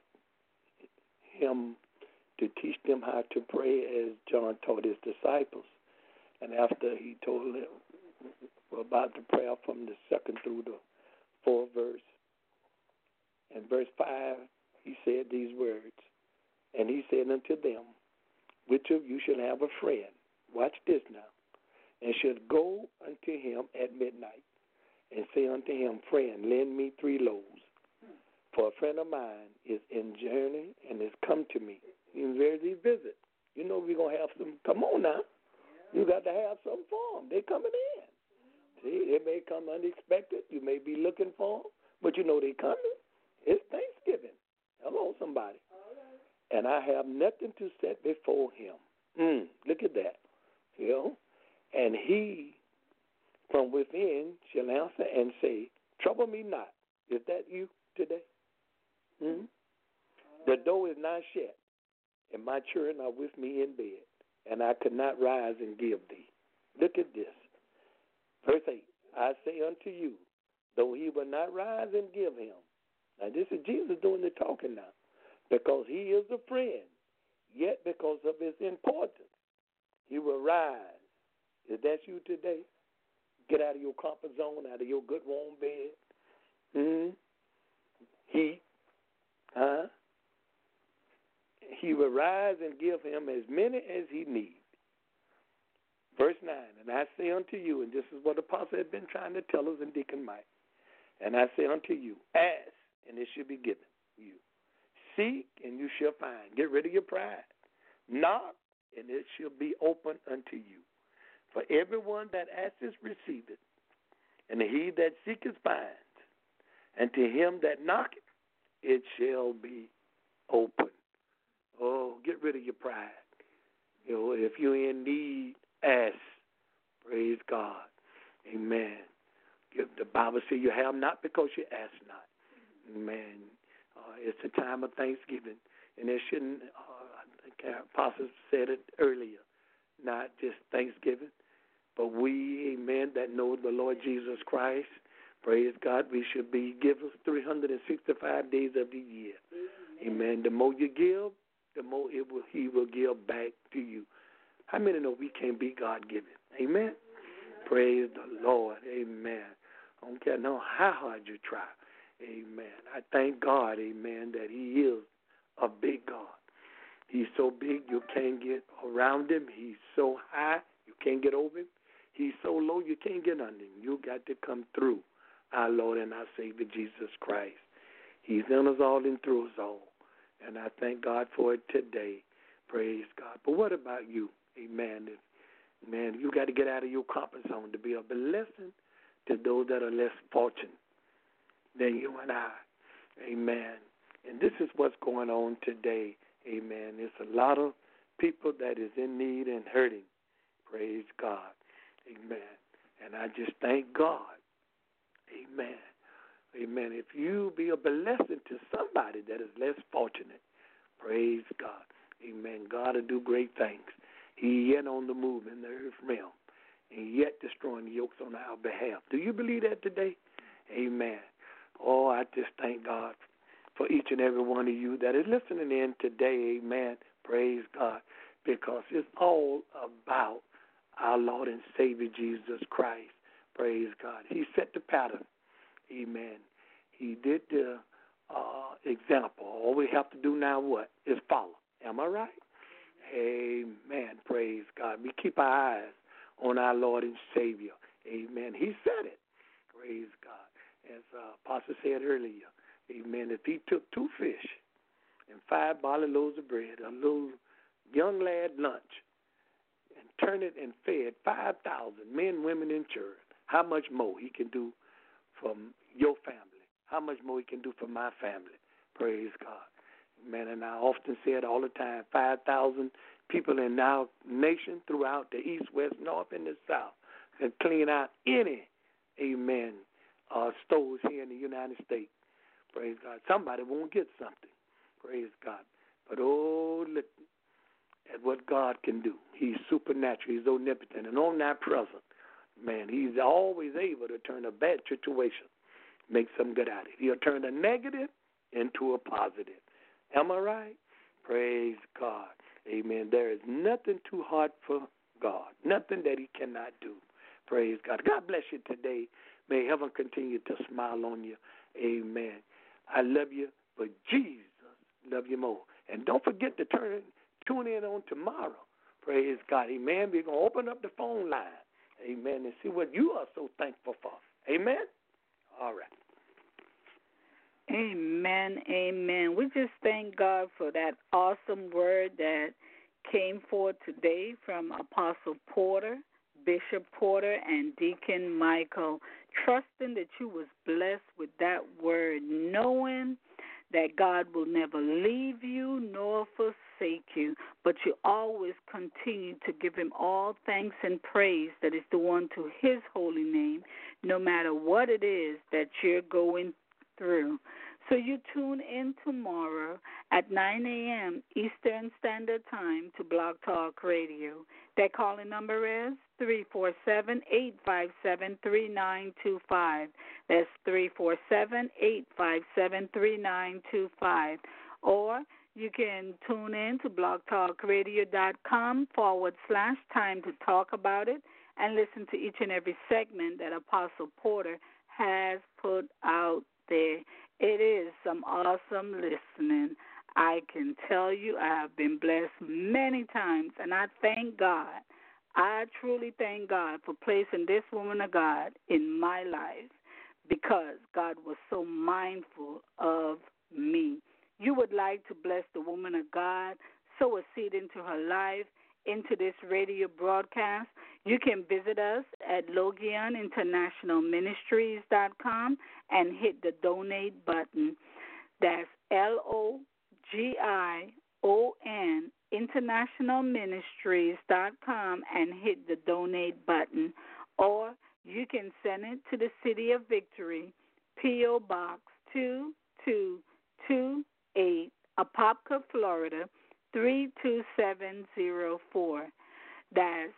him to teach them how to pray as John taught his disciples. And after he told them about the prayer from the second through the fourth verse, in verse five, he said these words, and he said unto them, which of you shall have a friend, watch this now, and should go unto him at midnight, and say unto him, friend, lend me three loaves. For a friend of mine is in journey and has come to me. He's ready to visit. You know we're going to have some, come on now. You got to have some for them. They coming in. See, they may come unexpected. You may be looking for them, but you know they coming. It's Thanksgiving. Hello, somebody. And I have nothing to set before him. Mm, look at that. You know? And he from within shall answer and say, trouble me not. Is that you today? Hmm? The door is not shut, and my children are with me in bed, and I could not rise and give thee. Look at this. Verse eight, I say unto you, though he will not rise and give him. Now this is Jesus doing the talking now, because he is a friend, yet because of his importance, he will rise. Is that you today? Get out of your comfort zone, out of your good warm bed. Hmm? He Huh? He will rise and give him as many as he needs. Verse nine, and I say unto you, and this is what the apostle had been trying to tell us in Deacon Mike, and I say unto you, ask, and it shall be given you. Seek, and you shall find. Get rid of your pride. Knock, and it shall be open unto you. For everyone that asketh receiveth, and he that seeketh finds, and to him that knocketh, it shall be open. Oh, get rid of your pride. You know, if you're in need, ask. Praise God. Amen. The Bible says you have not because you ask not. Amen. Uh, it's a time of Thanksgiving, and it shouldn't, uh, I think our apostles said it earlier, not just Thanksgiving, but we, amen, that know the Lord Jesus Christ. Praise God, we should be givers three hundred sixty-five days of the year. Amen. The more you give, the more it will, he will give back to you. How many know we can't be God-given? Amen. Praise the Lord. Amen. I don't care no how hard you try. Amen. I thank God, amen, that he is a big God. He's so big you can't get around him. He's so high you can't get over him. He's so low you can't get under him. You got to come through our Lord and our Savior, Jesus Christ. He's in us all and through us all. And I thank God for it today. Praise God. But what about you? Amen. If, man, you got to get out of your comfort zone to be a blessing to those that are less fortunate than you and I. Amen. And this is what's going on today. Amen. There's a lot of people that is in need and hurting. Praise God. Amen. And I just thank God. Amen. Amen. If you be a blessing to somebody that is less fortunate, praise God. Amen. God will do great things. He yet on the move in the earth realm, and yet destroying the yokes on our behalf. Do you believe that today? Amen. Oh, I just thank God for each and every one of you that is listening in today. Amen. Praise God. Because it's all about our Lord and Savior Jesus Christ. Praise God. He set the pattern. Amen. He did the uh, example. All we have to do now what? Is follow. Am I right? Amen. Praise God. We keep our eyes on our Lord and Savior. Amen. He said it. Praise God. As uh, Apostle said earlier, amen, if he took two fish and five barley loaves of bread, a little young lad lunch, and turned it and fed five thousand men, women, and children, how much more he can do for your family? How much more he can do for my family? Praise God. Man, and I often say it all the time, five thousand people in our nation throughout the east, west, north, and the south can clean out any, amen, uh, stores here in the United States. Praise God. Somebody won't get something. Praise God. But oh, look at what God can do. He's supernatural. He's omnipotent and omnipresent. Man, he's always able to turn a bad situation, make some good out of it. He'll turn a negative into a positive. Am I right? Praise God. Amen. There is nothing too hard for God, nothing that he cannot do. Praise God. God bless you today. May heaven continue to smile on you. Amen. I love you, but Jesus love you more. And don't forget to turn, tune in on tomorrow. Praise God. Amen. We're going to open up the phone line. Amen. And see what you are so thankful for. Amen. All right. Amen, amen. We just thank God for that awesome word that came forth today from Apostle Porter, Bishop Porter, and Deacon Michael, trusting that you was blessed with that word, knowing that God will never leave you nor forsake you, but you always continue to give him all thanks and praise that is the one to his holy name, no matter what it is that you're going through. So you tune in tomorrow at nine a.m. Eastern Standard Time to Blog Talk Radio. That calling number is three four seven, eight five seven, three nine two five. That's three four seven, eight five seven, three nine two five. Or you can tune in to blogtalkradio.com forward slash time to talk about it and listen to each and every segment that Apostle Porter has put out there. It is some awesome listening. I can tell you I have been blessed many times, and I thank God. I truly thank God for placing this woman of God in my life because God was so mindful of me. You would like to bless the woman of God, sow a seed into her life, into this radio broadcast, you can visit us at Logion International Ministries dot com and hit the donate button. That's L O G I O N International Ministries dot com and hit the donate button. Or you can send it to the City of Victory, P O. Box two two two eight, Apopka, Florida, three two seven zero four. That's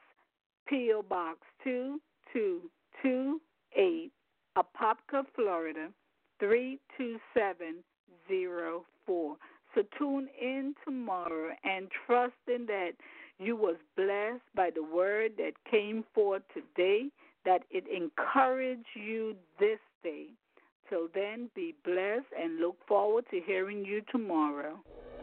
P O. Box two two two eight, Apopka, Florida, three two seven zero four. So tune in tomorrow and trusting that you was blessed by the word that came forth today, that it encouraged you this day. Till then, be blessed and look forward to hearing you tomorrow.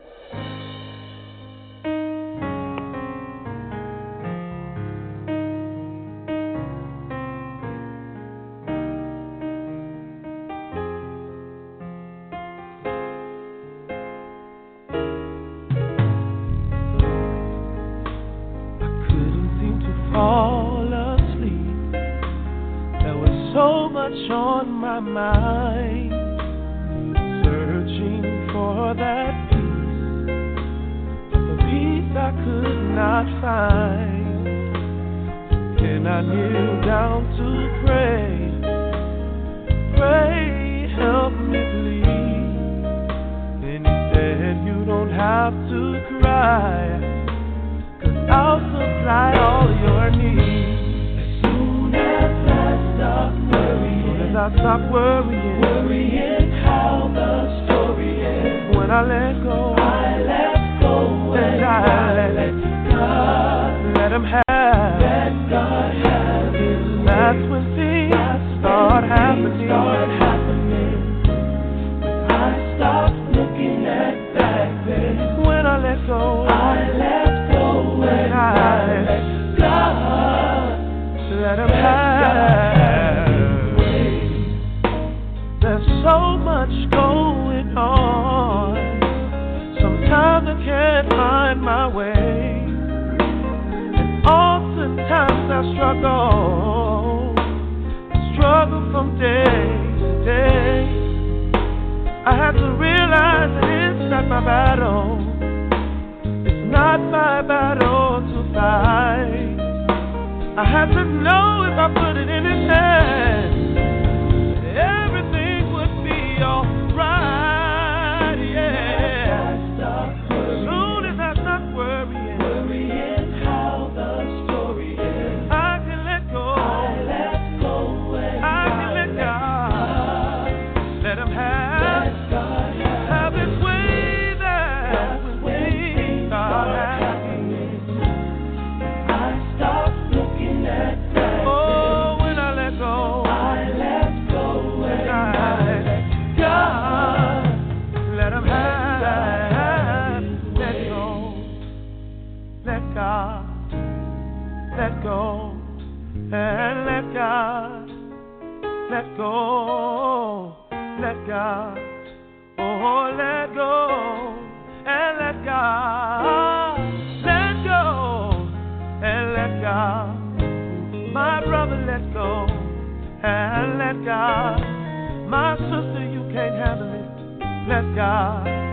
On my mind, searching for that peace, the peace I could not find. And I kneel down to pray, pray, help me please. And he said, you don't have to cry, 'cause I'll supply all your needs. As soon as I stop worrying, I stop worrying, worrying how the story ends. When I let go, I let go and I let God. let Him have. Let God have His way. That's when things That's start when happening. things start happening. I stop looking at back then. When I let go, I let go and I let God. let Him have. There's so much going on. Sometimes I can't find my way. And oftentimes I struggle, struggle from day to day. I have to realize that it's not my battle. It's not my battle to fight. I have to know if I put it in His hands, everything would be alright, yeah. As soon as I stop worrying, Worrying how the story ends. I can let go. I let go and I can let God. Let Him have, let God have have His way. That's when things start happening. I stop looking at that. Oh, when I let go, I let go and I let God. Let Him have. Let go. Let God. Let go. And let God. Let go. Let God. Oh, let go. And let God. Let go. And let God. My brother, let go. And let God. My sister, you can't handle it. Let God.